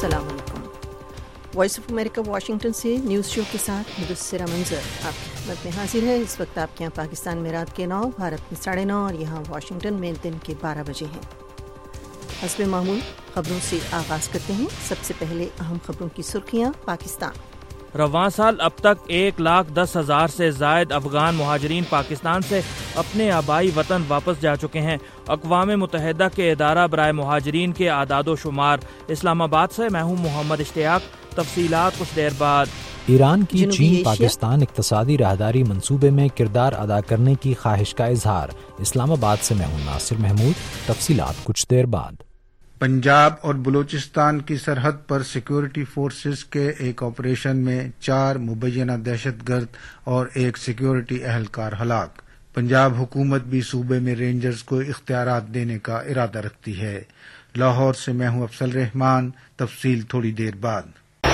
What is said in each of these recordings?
अस्सलाम वालेकुम। Voice of America Washington से न्यूज़ शो के साथ मुदस्सिरा मंजर आपकी खिदमत में हाजिर है। इस वक्त आपके यहाँ पाकिस्तान में रात के 9, भारत में 9:30 और यहाँ वाशिंगटन में दिन के 12 बजे हैं। हस्बे मामूल खबरों से आगाज़ करते हैं। सबसे पहले अहम खबरों की सुर्खियाँ। पाकिस्तान रवां साल अब तक 1,10,000 से जायद अफगान मुहाजिरीन पाकिस्तान से अपने आबाई वतन वापस जा चुके हैं। अक़वाम मुत्तहिदा के इदारा बराए मुहाजिरीन के आदादो शुमार। इस्लामाबाद से मैं हूँ मोहम्मद इश्तियाक। तफसीलात कुछ देर बाद। ईरान की चीन पाकिस्तान इक़्तिसादी राहदारी मंसूबे में किरदार अदा करने की ख्वाहिश का इजहार। इस्लामाबाद से मैं हूँ नासिर महमूद। तफसीलात कुछ देर बाद। पंजाब और बलूचिस्तान की सरहद पर सिक्योरिटी फोर्सेस के एक ऑपरेशन में 4 मुबैना दहशतगर्द और एक सिक्योरिटी अहलकार हलाक। पंजाब हुकूमत भी सूबे में रेंजर्स को इख्तियारात देने का इरादा रखती है। लाहौर से मैं हूँ अफसल रहमान। तफसील थोड़ी देर बाद।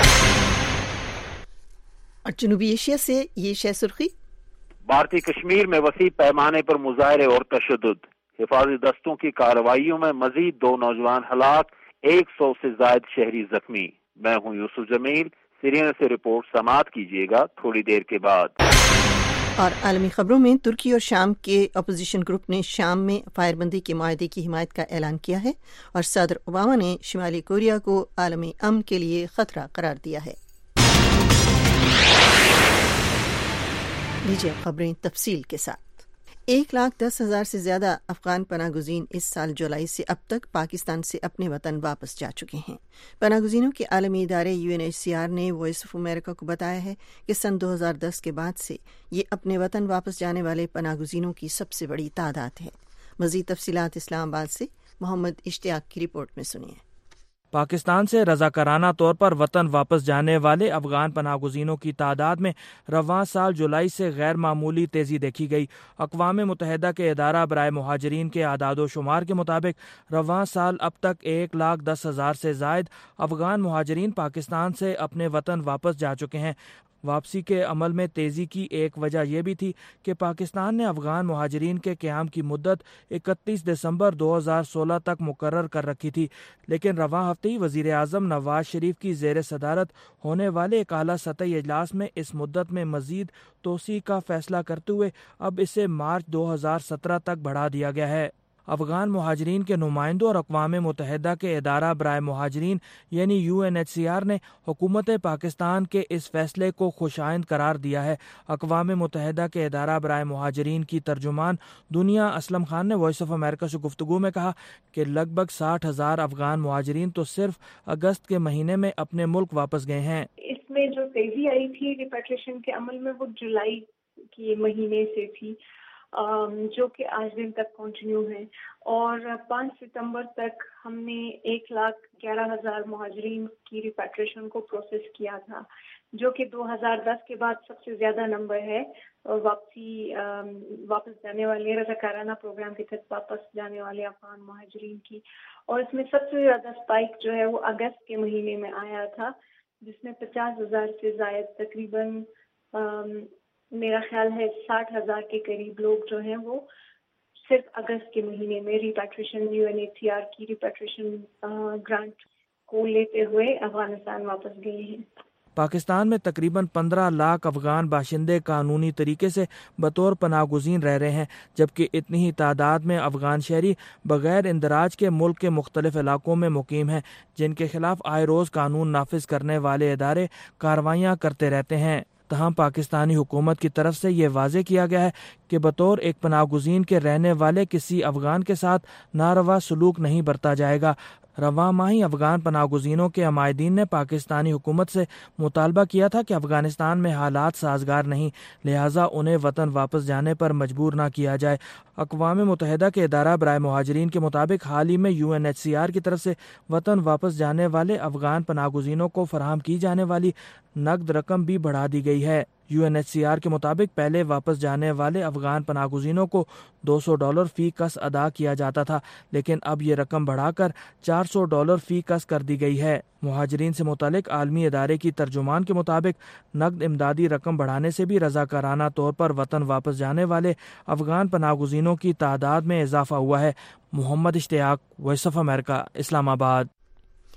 और जनूबी एशिया से ये शह सुर्खी। भारतीय कश्मीर में वसी पैमाने पर मुजाहरे और तशद्दुद। हिफाजी दस्तों की कार्रवाइयों में मजीद 2 नौजवान हलाक, 100 से जायद शहरी जख्मी। मैं हूँ यूसुफ जमील। सीरिया से रिपोर्ट समाअत कीजिएगा थोड़ी देर के बाद। और आलमी खबरों में तुर्की और शाम के अपोजिशन ग्रुप ने शाम में फायरबंदी के माहदे की हिमायत का ऐलान किया है और सदर ओबामा ने शुमाली कोरिया को आलमी अमन के लिए खतरा करार दिया है। लीजिए खबरें तफसील के साथ। 1,10,000 से ज्यादा अफगान पनाहगुज़ीन इस साल जुलाई से अब तक पाकिस्तान से अपने वतन वापस जा चुके हैं। पनाहगुज़ीनों के आलमी इदारे UNHCR ने वॉइस ऑफ अमेरिका को बताया है कि सन 2010 के बाद से ये अपने वतन वापस जाने वाले पनाहगुज़ीनों की सबसे बड़ी तादाद है। मज़ीद तफसीलात इस्लामाबाद से मोहम्मद इश्तियाक की रिपोर्ट में सुनिए। पाकिस्तान से रज़ाकाराना तौर पर वतन वापस जाने वाले अफगान पनाहगुज़ीनों की तादाद में रवां साल जुलाई से गैर मामूली तेज़ी देखी गई। अक़वाम मुत्तहिदा के इदारा बराए मुहाजिरीन के आदादो शुमार के मुताबिक रवां साल अब तक 1,10,000 से जायद अफगान मुहाजिरीन पाकिस्तान से अपने वतन वापस जा चुके हैं। वापसी के अमल में तेज़ी की एक वजह यह भी थी कि पाकिस्तान ने अफगान मुहाजिरीन के क़याम की मुद्दत 31 दिसंबर 2016 तक मुकर्रर कर रखी थी, लेकिन रवां हफ्ते ही वज़ीर आज़म नवाज शरीफ की ज़ेर सदारत होने वाले एक आला सतही इजलास में इस मुद्दत में मज़ीद तोसी का फैसला करते हुए अब इसे मार्च 2017 तक बढ़ा दिया गया है। अफगान मुहाजिरीन के नुमाइंदों और अक़वाम मुत्तहिदा के इदारा बराए मुहाजिरीन यानी UNHCR ने हुकूमत पाकिस्तान के इस फैसले को खुशाइंद करार दिया है। अक़वाम मुत्तहिदा के इदारा बराए मुहाजिरीन की तर्जुमान दुनिया असलम खान ने वॉइस ऑफ अमेरिका से गुफ्तगू में कहा कि लगभग 60,000 अफगान मुहाजिरीन तो सिर्फ अगस्त के महीने में अपने मुल्क वापस गए हैं। इसमें जो तेजी आई थी रिपैट्रिएशन के अमल में वो जुलाई के महीने से थी, जो कि आज दिन तक कंटिन्यू है। और 5 सितंबर तक हमने 1,11,000 मुहाजिरीन की रिपैट्रिएशन को प्रोसेस किया था, जो कि 2010 के बाद सबसे ज़्यादा नंबर है वापस जाने वाले रज़ाकाराना प्रोग्राम के तहत वापस जाने वाले अफगान मुहाजिरीन की। और इसमें सबसे ज़्यादा स्पाइक जो है वो अगस्त के महीने में आया था, जिसमें 50,000 से ज़ायद तकरीबन मेरा ख्याल है 60,000 के करीब लोग जो हैं वो सिर्फ अगस्त के महीने में रिपैट्रिएशन UNHCR की रिपैट्रिएशन ग्रांट को लेते हुए अफगानिस्तान वापस गए हैं। पाकिस्तान में तकरीबन 15 लाख अफगान बाशिंदे कानूनी तरीके से बतौर पनाहगुज़ीन रह रहे हैं, जबकि इतनी ही तादाद में अफगान शहरी बगैर इंदराज के मुल्क के मुख्तलिफ इलाकों में मुकीम हैं, जिनके खिलाफ आए रोज़ कानून नाफिज करने वाले इदारे कार्रवाइयाँ करते रहते हैं। तहम पाकिस्तानी हुकूमत की तरफ से ये वाज़े किया गया है कि बतौर एक पनाहगुज़ीन के रहने वाले किसी अफगान के साथ नारवा सलूक नहीं बरता जाएगा। रवां माही अफगान पनाहगुज़ीनों के अमायदीन ने पाकिस्तानी हुकूमत से मुतालबा किया था कि अफगानिस्तान में हालात साजगार नहीं, लिहाजा उन्हें वतन वापस जाने पर मजबूर ना किया जाए। अक़वाम मुत्तहिदा के इदारा बराए मुहाजिरीन के मुताबिक हाल ही में UNHCR की तरफ से वतन वापस जाने वाले अफगान पनाहगुज़ीनों को फराहम की जाने वाली नकद रकम भी बढ़ा दी गई है। UNHCR के मुताबिक पहले वापस जाने वाले अफगान पनाहगुज़ीनों को $200 फी कस अदा किया जाता था, लेकिन अब ये रकम बढ़ाकर $400 फी कस कर दी गई है। मुहाजिरीन से मुतालिक आलमी इदारे की तर्जुमान के मुताबिक नकद इमदादी रकम बढ़ाने से भी रज़ाकाराना तौर पर वतन वापस जाने वाले अफगान पनाहगुज़ीनों की तादाद में इजाफा हुआ है। Mohammad Ishtiaq, voice of America, Islamabad.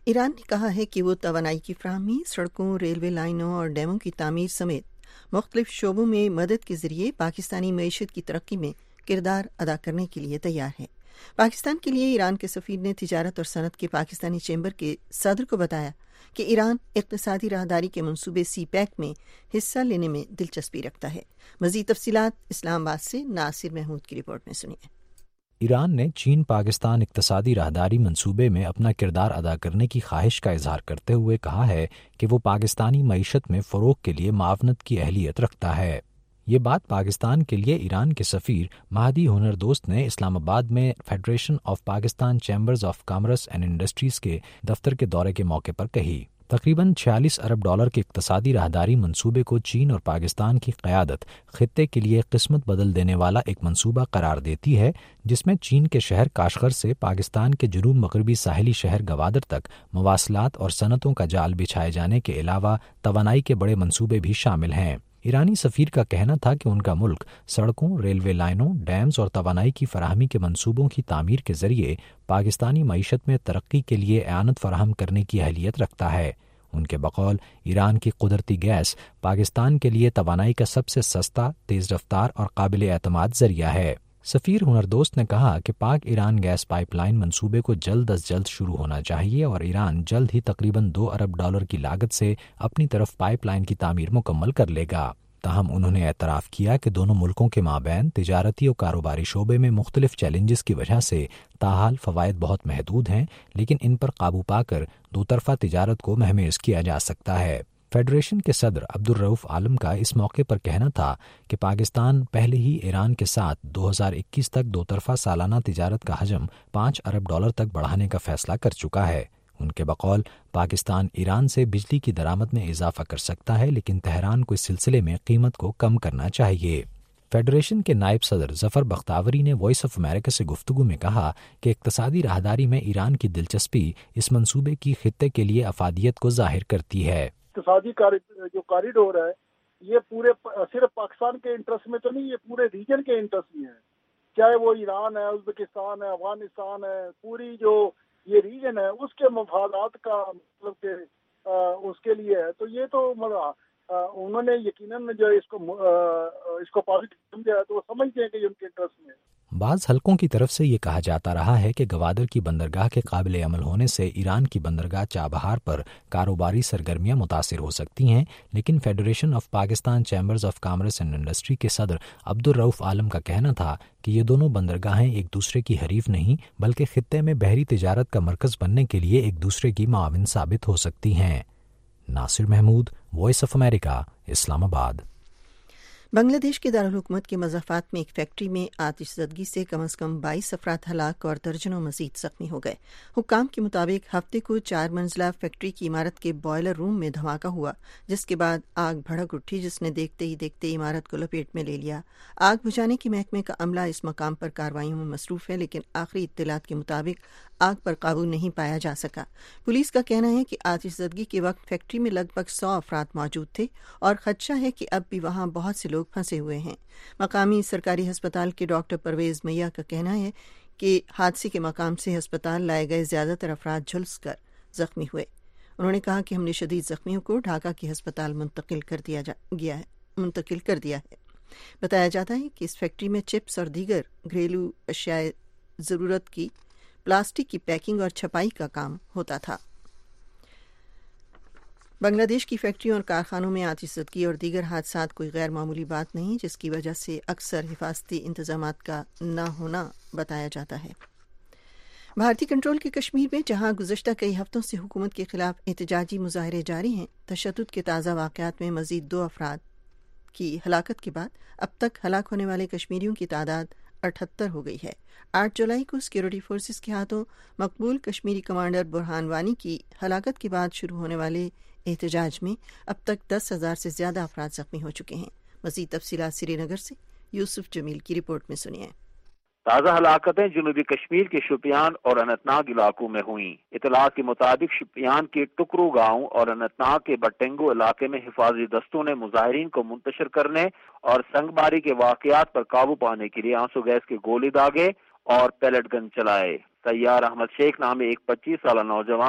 Iran نے کہا ہے کہ وہ توانائی کی فراہمی، سڑکوں، ریلوے لائنوں اور ڈیموں کی تعمیر سمیت مختلف شعبوں میں مدد کے ذریعے پاکستانی معیشت کی ترقی میں کردار ادا کرنے کے لیے تیار ہے۔ پاکستان کے لیے ایران کے سفیر نے تجارت اور صنعت کے پاکستانی چیمبر کے صدر کو بتایا کہ ایران اقتصادی راہداری کے منصوبے سی پیک میں حصہ لینے میں دلچسپی رکھتا ہے۔ مزید تفصیلات اسلام آباد سے ناصر محمود کی رپورٹ میں سنیے۔ ایران نے چین پاکستان اقتصادی راہداری منصوبے میں اپنا کردار ادا کرنے کی خواہش کا اظہار کرتے ہوئے کہا ہے کہ وہ پاکستانی معیشت میں فروغ کے لیے معاونت کی اہلیت رکھتا ہے۔ یہ بات پاکستان کے لیے ایران کے سفیر مہدی ہنردوست نے اسلام آباد میں federation of Pakistan chambers of commerce and industries کے دفتر کے دورے کے موقع پر کہی۔ تقریباً 46 ارب ڈالر کے اقتصادی راہداری منصوبے کو چین اور پاکستان کی قیادت خطے کے لیے قسمت بدل دینے والا ایک منصوبہ قرار دیتی ہے، جس میں چین کے شہر کاشغر سے پاکستان کے جنوب مغربی ساحلی شہر گوادر تک مواصلات اور صنعتوں کا جال بچھائے جانے کے علاوہ توانائی کے بڑے منصوبے بھی شامل ہیں۔ ایرانی سفیر کا کہنا تھا کہ ان کا ملک سڑکوں، ریلوے لائنوں، ڈیمز اور توانائی کی فراہمی کے منصوبوں کی تعمیر کے ذریعے پاکستانی معیشت میں ترقی کے لیے اعانت فراہم کرنے کی اہلیت رکھتا ہے۔ ان کے بقول ایران کی قدرتی گیس پاکستان کے لیے توانائی کا سب سے سستا، تیز رفتار اور قابل اعتماد ذریعہ ہے۔ سفیر ہنردوست نے کہا کہ پاک ایران گیس پائپ لائن منصوبے کو جلد از جلد شروع ہونا چاہیے اور ایران جلد ہی تقریباً 2 ارب ڈالر کی لاگت سے اپنی طرف پائپ لائن کی تعمیر مکمل کر لے گا۔ تاہم انہوں نے اعتراف کیا کہ دونوں ملکوں کے مابین تجارتی اور کاروباری شعبے میں مختلف چیلنجز کی وجہ سے تاحال فوائد بہت محدود ہیں، لیکن ان پر قابو پا کر دو طرفہ تجارت کو مہمیز کیا جا سکتا ہے۔ فیڈریشن کے صدر عبدالرؤف عالم کا اس موقع پر کہنا تھا کہ پاکستان پہلے ہی ایران کے ساتھ 2021 تک دو طرفہ سالانہ تجارت کا حجم 5 ارب ڈالر تک بڑھانے کا فیصلہ کر چکا ہے۔ ان کے بقول پاکستان ایران سے بجلی کی درآمد میں اضافہ کر سکتا ہے، لیکن تہران کو اس سلسلے میں قیمت کو کم کرنا چاہیے۔ فیڈریشن کے نائب صدر ظفر بختاوری نے وائس آف امریکہ سے گفتگو میں کہا کہ اقتصادی راہداری میں ایران کی دلچسپی اس منصوبے کی خطے کے لیے افادیت کو ظاہر کرتی ہے۔ اقتصادی جو کاریڈور ہے یہ پورے صرف پاکستان کے انٹرسٹ میں تو نہیں، یہ پورے ریجن کے انٹرسٹ میں ہے، چاہے وہ ایران ہے، ازبکستان ہے، افغانستان ہے، پوری جو یہ ریجن ہے اس کے مفادات کا مطلب کہ اس کے لیے ہے۔ تو یہ تو انہوں نے یقیناً جو اس کو پازیٹیو سمجھا ہے تو وہ سمجھتے ہیں کہ یہ ان کے انٹرسٹ میں ہے۔ بعض حلقوں کی طرف سے یہ کہا جاتا رہا ہے کہ گوادر کی بندرگاہ کے قابل عمل ہونے سے ایران کی بندرگاہ چابہار پر کاروباری سرگرمیاں متاثر ہو سکتی ہیں، لیکن federation of Pakistan chambers of commerce and industry کے صدر عبدالرؤف عالم کا کہنا تھا کہ یہ دونوں بندرگاہیں ایک دوسرے کی حریف نہیں بلکہ خطے میں بحری تجارت کا مرکز بننے کے لیے ایک دوسرے کی معاون ثابت ہو سکتی ہیں۔ Nasir Mahmood, voice of America, Islamabad. بنگلہ دیش کے دارالحکومت کے مضافات میں ایک فیکٹری میں آتش زدگی سے کم از کم 22 افراد ہلاک اور درجنوں مزید زخمی ہو گئے۔ حکام کے مطابق ہفتے کو 4 منزلہ فیکٹری کی عمارت کے بوائلر روم میں دھماکہ ہوا، جس کے بعد آگ بھڑک اٹھی جس نے دیکھتے ہی دیکھتے عمارت کو لپیٹ میں لے لیا۔ آگ بجھانے کے محکمے کا عملہ اس مقام پر کارروائیوں میں مصروف ہے، لیکن آخری اطلاعات کے مطابق آگ پر قابو نہیں پایا جا سکا۔ پولیس کا کہنا ہے کہ آتش زدگی کے وقت فیکٹری میں لگ بھگ 100 افراد موجود تھے اور خدشہ ہے کہ اب بھی وہاں بہت سے لوگ پھنسے ہوئے ہیں۔ مقامی سرکاری ہسپتال کے ڈاکٹر پرویز میاں کا کہنا ہے کہ حادثے کے مقام سے ہسپتال لائے گئے زیادہ تر افراد جھلس کر زخمی ہوئے۔ انہوں نے کہا کہ ہم نے شدید زخمیوں کو ڈھاکہ کے ہسپتال منتقل کر دیا ہے۔ بتایا جاتا ہے کہ اس فیکٹری میں چپس اور دیگر گھریلو اشیاء ضرورت کی پلاسٹک کی پیکنگ اور چھپائی کا کام ہوتا تھا۔ بنگلہ دیش کی فیکٹریوں اور کارخانوں میں آتش زدگی اور دیگر حادثات کوئی غیر معمولی بات نہیں، جس کی وجہ سے اکثر حفاظتی انتظامات کا نہ ہونا بتایا جاتا ہے۔ بھارتی کنٹرول کے کشمیر میں جہاں گزشتہ کئی ہفتوں سے حکومت کے خلاف احتجاجی مظاہرے جاری ہیں، تشدد کے تازہ واقعات میں مزید 2 افراد کی ہلاکت کے بعد اب تک ہلاک ہونے والے کشمیریوں کی تعداد 78 ہو گئی ہے۔ 8 جولائی کو سیکورٹی فورسز کے ہاتھوں مقبول کشمیری کمانڈر برہان وانی کی ہلاکت کے بعد شروع ہونے والے احتجاج میں اب تک 10,000 سے زیادہ افراد زخمی ہو چکے ہیں۔ مزید تفصیلات سری نگر سے یوسف جمیل کی رپورٹ میں سنیے۔ تازہ ہلاکتیں جنوبی کشمیر کے شوپیان اور اننت ناگ علاقوں میں ہوئیں۔ اطلاعات کے مطابق شوپیان کے ٹکرو گاؤں اور اننت ناگ کے بٹنگو علاقے میں حفاظتی دستوں نے مظاہرین کو منتشر کرنے اور سنگ باری کے واقعات پر قابو پانے کے لیے آنسو گیس کے گولے داغے اور پیلٹ گن چلائے۔ سیار احمد شیخ نامی ایک 25 سالہ نوجوان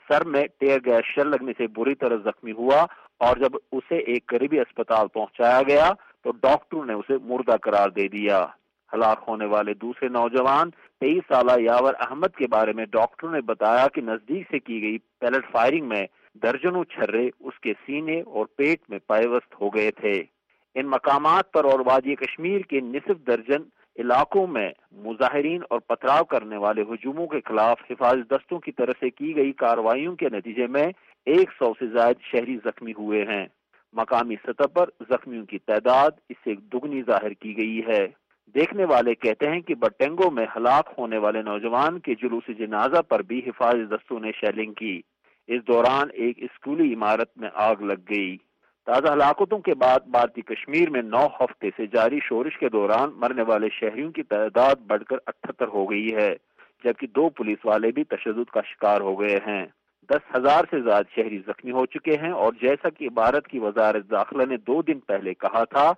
سر میں ٹیئر گیس شیل لگنے سے بری طرح زخمی ہوا اور جب اسے ایک قریبی اسپتال پہنچایا گیا تو ڈاکٹروں نے اسے مردہ قرار دے دیا۔ ہلاک ہونے والے دوسرے نوجوان 23 سالہ یاور احمد کے بارے میں ڈاکٹروں نے بتایا کہ نزدیک سے کی گئی پیلٹ فائرنگ میں درجنوں چھرے اس کے سینے اور پیٹ میں پیوست ہو گئے تھے۔ ان مقامات پر اور وادی کشمیر کے نصف درجن علاقوں میں مظاہرین اور پتھراؤ کرنے والے ہجوموں کے خلاف حفاظتی دستوں کی طرف سے کی گئی کارروائیوں کے نتیجے میں 100 سے زائد شہری زخمی ہوئے ہیں۔ مقامی سطح پر زخمیوں کی تعداد اس سے دگنی ظاہر کی گئی ہے۔ دیکھنے والے کہتے ہیں کہ بٹینگو میں ہلاک ہونے والے نوجوان کے جلوس جنازہ پر بھی حفاظتی دستوں نے شیلنگ کی۔ اس دوران ایک اسکولی عمارت میں آگ لگ گئی۔ تازہ ہلاکتوں کے بعد بھارتی کشمیر میں 9 ہفتے سے جاری شورش کے دوران مرنے والے شہریوں کی تعداد بڑھ کر 78 ہو گئی ہے، جبکہ 2 پولیس والے بھی تشدد کا شکار ہو گئے ہیں۔ 10,000 سے زیادہ شہری زخمی ہو چکے ہیں اور جیسا کہ بھارت کی وزارت داخلہ نے 2 دن پہلے کہا تھا،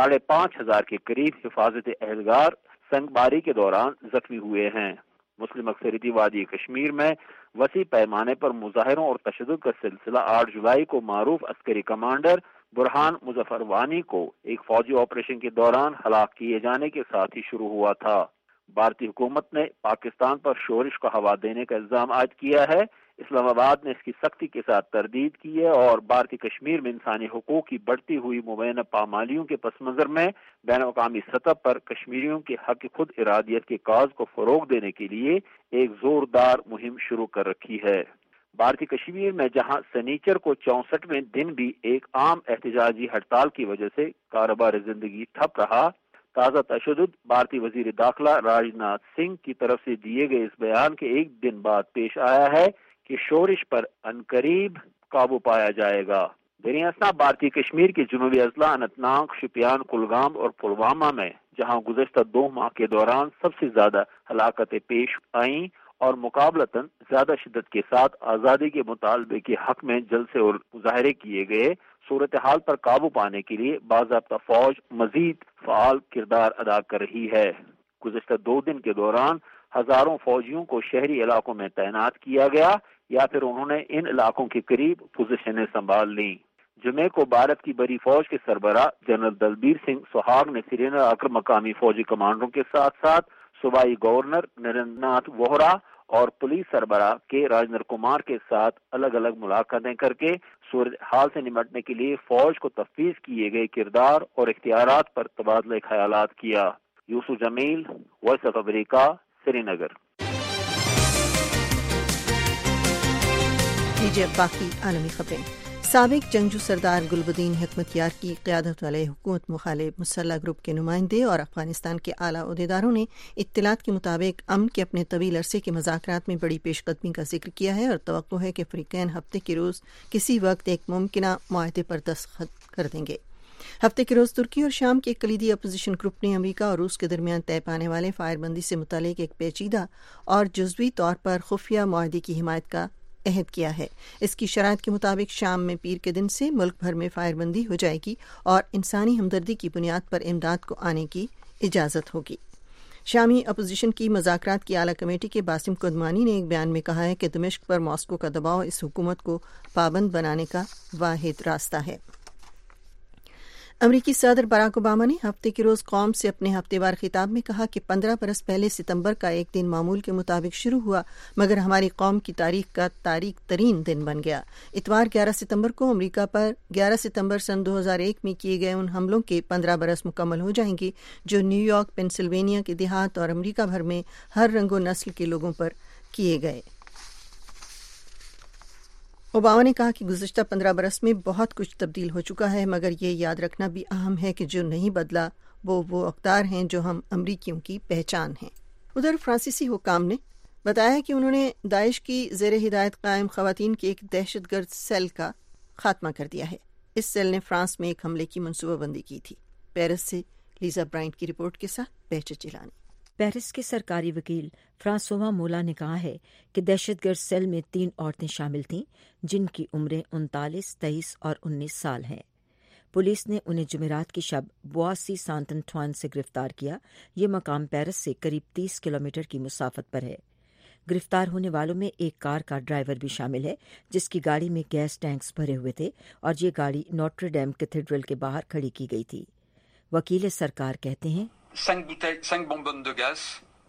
5,500 کے قریب حفاظتی اہلکار سنگ باری کے دوران زخمی ہوئے ہیں۔ مسلم اکثریتی وادی کشمیر میں وسیع پیمانے پر مظاہروں اور تشدد کا سلسلہ 8 جولائی کو معروف عسکری کمانڈر برہان مظفر وانی کو ایک فوجی آپریشن کے دوران ہلاک کیے جانے کے ساتھ ہی شروع ہوا تھا۔ بھارتی حکومت نے پاکستان پر شورش کو ہوا دینے کا الزام عائد کیا ہے۔ اسلام آباد نے اس کی سختی کے ساتھ تردید کی ہے اور بھارتی کشمیر میں انسانی حقوق کی بڑھتی ہوئی مبینہ پامالیوں کے پس منظر میں بین الاقوامی سطح پر کشمیریوں کے حق خود ارادیت کے کاز کو فروغ دینے کے لیے ایک زوردار مہم شروع کر رکھی ہے۔ بھارتی کشمیر میں جہاں سنیچر کو 64ویں دن بھی ایک عام احتجاجی ہڑتال کی وجہ سے کاروبار زندگی ٹھپ رہا، تازہ تشدد بھارتی وزیر داخلہ راجناتھ سنگھ کی طرف سے دیے گئے اس بیان کے ایک دن بعد پیش آیا ہے کہ شورش پر عنقریب قابو پایا جائے گا۔ دریں اثنا بھارتی کشمیر کے جنوبی اضلاع اننت ناگ، شوپیان، کلگام اور پلوامہ میں جہاں گزشتہ 2 ماہ کے دوران سب سے زیادہ ہلاکتیں پیش آئیں اور مقابلتاً زیادہ شدت کے ساتھ آزادی کے مطالبے کے حق میں جلسے اور مظاہرے کیے گئے، صورتحال پر قابو پانے کے لیے باضابطہ فوج مزید فعال کردار ادا کر رہی ہے۔ گزشتہ 2 دن کے دوران ہزاروں فوجیوں کو شہری علاقوں میں تعینات کیا گیا یا پھر انہوں نے ان علاقوں کے قریب پوزیشنیں سنبھال لیں۔ جمعے کو بھارت کی بڑی فوج کے سربراہ جنرل دلبیر سنگھ سہاگ نے سری نگر آ کر مقامی فوجی کمانڈروں کے ساتھ ساتھ صوبائی گورنر نریندر ناتھ ووہرا اور پولیس سربراہ کے راجندر کمار کے ساتھ الگ الگ ملاقاتیں کر کے صورتحال سے نمٹنے کے لیے فوج کو تفویض کیے گئے کردار اور اختیارات پر تبادلہ خیالات کیا۔ Yusuf Jamil, voice of America, Srinagar. باقی عالمی خبریں۔ سابق جنگجو سردار گلبدین حکمت یار کی قیادت والے حکومت مخالف مسلح گروپ کے نمائندے اور افغانستان کے اعلیٰ عہدیداروں نے اطلاعات کے مطابق امن کے اپنے طویل عرصے کے مذاکرات میں بڑی پیش قدمی کا ذکر کیا ہے اور توقع ہے کہ فریقین ہفتے کے روز کسی وقت ایک ممکنہ معاہدے پر دستخط کر دیں گے۔ ہفتے کے روز ترکی اور شام کے ایک کلیدی اپوزیشن گروپ نے امریکہ اور روس کے درمیان طے پانے والے فائر بندی سے متعلق ایک پیچیدہ اور جزوی طور پر خفیہ معاہدے کی حمایت کا عہد کیا ہے۔ اس کی شرائط کے مطابق شام میں پیر کے دن سے ملک بھر میں فائر بندی ہو جائے گی اور انسانی ہمدردی کی بنیاد پر امداد کو آنے کی اجازت ہوگی۔ شامی اپوزیشن کی مذاکرات کی اعلیٰ کمیٹی کے باسم قدمانی نے ایک بیان میں کہا ہے کہ دمشق پر ماسکو کا دباؤ اس حکومت کو پابند بنانے کا واحد راستہ ہے۔ امریکی صدر باراک اوباما نے ہفتے کے روز قوم سے اپنے ہفتے وار خطاب میں کہا کہ 15 برس پہلے ستمبر کا ایک دن معمول کے مطابق شروع ہوا مگر ہماری قوم کی تاریخ کا تاریک ترین دن بن گیا۔ اتوار 11 ستمبر کو امریکہ پر 11 ستمبر سن 2001 میں کیے گئے ان حملوں کے 15 برس مکمل ہو جائیں گے جو نیو یارک، پینسلوینیا کے دیہات اور امریکہ بھر میں ہر رنگ و نسل کے لوگوں پر کیے گئے۔ اوباما نے کہا کہ گزشتہ 15 برس میں بہت کچھ تبدیل ہو چکا ہے مگر یہ یاد رکھنا بھی اہم ہے کہ جو نہیں بدلا وہ اقدار ہیں جو ہم امریکیوں کی پہچان ہیں۔ ادھر فرانسیسی حکام نے بتایا کہ انہوں نے داعش کی زیر ہدایت قائم خواتین کے ایک دہشت گرد سیل کا خاتمہ کر دیا ہے۔ اس سیل نے فرانس میں ایک حملے کی منصوبہ بندی کی تھی۔ پیرس سے لیزا برائنٹ کی رپورٹ کے ساتھ بہجت جیلانی۔ پیرس کے سرکاری وکیل فرانسوا مولا نے کہا ہے کہ دہشت گرد سیل میں 3 عورتیں شامل تھیں جن کی عمریں 39، 23 اور 19 سال ہیں۔ پولیس نے انہیں جمعرات کی شب بواسی سانت انٹوان سے گرفتار کیا۔ یہ مقام پیرس سے قریب 30 کلومیٹر کی مسافت پر ہے۔ गिरफ्तार होने वालों में एक कार का ड्राइवर भी शामिल है, जिसकी गाड़ी में गैस टैंक्स भरे हुए थे और ये गाड़ी नोट्रे डेम कैथेड्रल के बाहर खड़ी की गई थी। वकील सरकार कहते हैं 5 bonbonnes de gaz,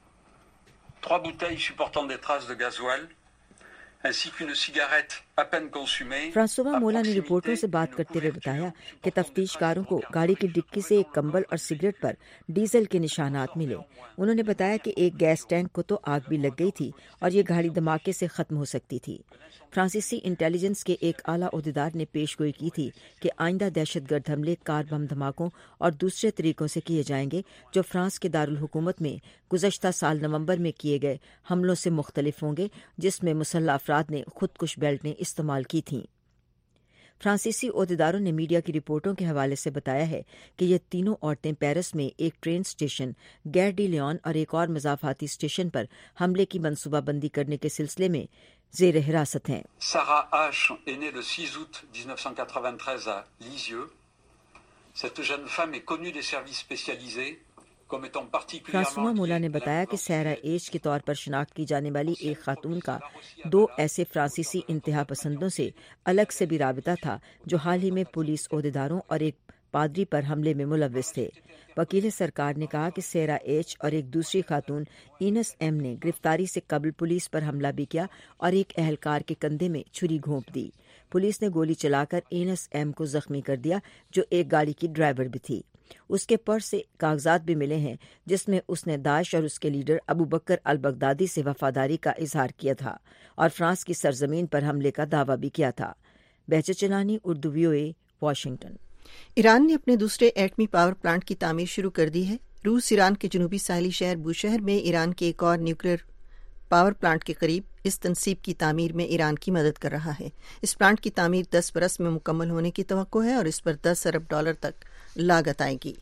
3 bouteilles supportant des traces de gasoil, ainsi qu'une cigarette à peine consumée। फ्रांसोवा मोला ने रिपोर्टरों से बात करते हुए बताया कि तफ्तीशकारों को गाड़ी की डिक्की से एक कंबल और सिगरेट पर डीजल के निशानात मिले। उन्होंने बताया कि एक गैस टैंक को तो आग भी लग गई थी और ये गाड़ी धमाके से खत्म हो सकती थी। फ्रांसीसी इंटेलिजेंस के एक आला ओहदेदार ने पेशगोई की थी कि आइंदा दहशतगर्द हमले कार बम धमाकों और दूसरे तरीकों से किए जाएंगे जो फ्रांस के दारुल हुकूमत में गुज़श्ता साल नवंबर में किए गए हमलों से मुख्तलिफ होंगे, जिसमें मुसल्लह अफराद ने खुदकुश बेल्टें इस्तेमाल की थीं। फ्रांसीसी ओहदेदारों ने मीडिया की रिपोर्टों के हवाले से बताया है कि ये तीनों औरतें पेरिस में एक train station, Gare de Lyon और एक और मज़ाफ़ाती स्टेशन पर हमले की मनसूबाबंदी करने के सिलसिले में ज़ेर हिरासत हैं। Sarah H est née le 6 août 1993 à Lisieux. Cette jeune femme est connue des services spécialisés comme étant particulièrement फ्रांसोवा मोला ने बताया कि सहरा एच के तौर पर शनाख्त की जाने वाली एक खातून का 2 ऐसे फ्रांसीसी इंतहा पसंदों से अलग से भी राबिता था जो हाल ही में पुलिस ओहदेदारों और एक पादरी पर हमले में मुलव्विस थे। वकील सरकार ने कहा कि सेरा एच और एक दूसरी खातून इनस एम ने गिरफ्तारी से कबल पुलिस पर हमला भी किया और एक एहलकार के कंधे में छुरी घोंप दी। पुलिस ने गोली चलाकर इनस एम को जख्मी कर दिया, जो एक गाड़ी की ड्राइवर भी थी। उसके पर्स से कागजात भी मिले हैं जिसमें उसने दाइश और उसके leader Abu Bakr al Baghdadi से वफादारी का इजहार किया था और फ्रांस की सरजमीन पर हमले का दावा भी किया था। बहजत चलानी, उर्दू VOA, वाशिंगटन। ईरान ने अपने दूसरे एटमी पावर प्लांट की तामीर शुरू कर दी है। रूस ईरान के जनूबी साहली शहर बूशहर में ईरान के एक और न्यूक्लियर पावर प्लांट के करीब इस तनसीब की तामीर में ईरान की मदद कर रहा है। इस प्लांट की तामीर 10 बरस में मुकम्मल होने की तवक्को है और इस पर $10 अरब तक लागत आएगी।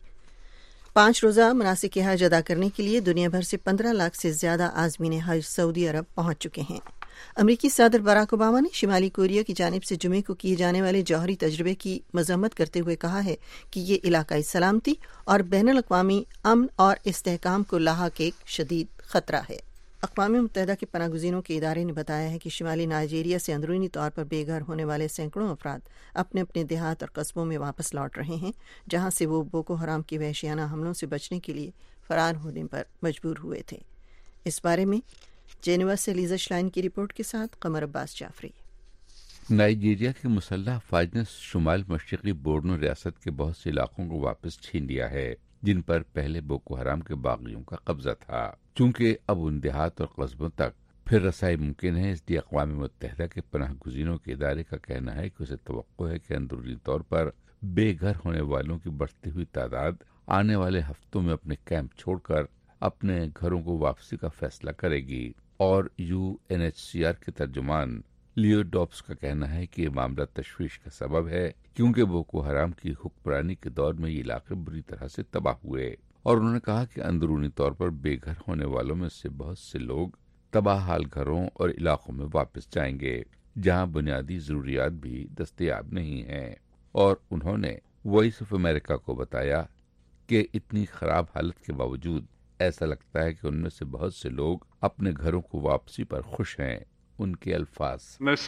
5 रोज़ा मनासिक हज अदा करने के लिए दुनिया भर से 15 लाख से ज्यादा आज़मीन हज सऊदी अरब पहुंच चुके हैं। अमरीकी सदर बराक ओबामा ने शिमाली कोरिया की जानिब से जुमे को किए जाने वाले जौहरी तजर्बे की मजम्मत करते हुए कहा है कि ये इलाकाई सलामती और बैनुल-अक़वामी अमन और इस्तेहकाम को लाहक एक शदीद खतरा है। अक़वाम मुत्तहिदा के पनाहगज़ीनों के इदारे ने बताया है कि शिमाली नाइजीरिया से अंदरूनी तौर पर बेघर होने वाले सैकड़ों अफराद अपने अपने देहात और कस्बों में वापस लौट रहे हैं, जहां से वो बोको हराम के वहशियाना हमलों से बचने के लिए फरार होने पर मजबूर हुए थे। इस बारे में जेनेवा से लीजा श्लाइन की रिपोर्ट के साथ कमर अब्बास जाफरी। नाइजीरिया के मुसल्लह अफवाज ने शुमाल मशरिकी बोर्नो रियासत के बहुत से इलाकों को वापस छीन लिया है जिन पर पहले बोको हराम के बागियों का कब्जा था। चूंकि अब उन देहात और कस्बों तक फिर रसाई मुमकिन है, इसलिए अक़वाम मुत्तहिदा के पनाह गुज़ीनों के इदारे का कहना है कि उसे तवक्को है कि अंदरूनी तौर पर बेघर होने वालों की बढ़ती हुई तादाद आने वाले हफ्तों में अपने कैंप छोड़कर अपने घरों को वापसी का फैसला करेगी। और UNHCR के तर्जुमान लियो डॉब्स का कहना है कि ये मामला तशवीश का सबब है, क्योंकि बोको हराम की हुक्मरानी के दौर में ये इलाके बुरी तरह से तबाह हुए। और उन्होंने कहा कि अंदरूनी तौर पर बेघर होने वालों में से बहुत से लोग तबाह हाल घरों और इलाकों में वापस जाएंगे जहां बुनियादी जरूरियात भी दस्तयाब नहीं हैं। और उन्होंने वॉइस ऑफ अमेरिका को बताया कि इतनी खराब हालत के बावजूद ऐसा लगता है कि उनमें से बहुत से लोग अपने घरों को वापसी पर खुश हैं। उनके अल्फाज,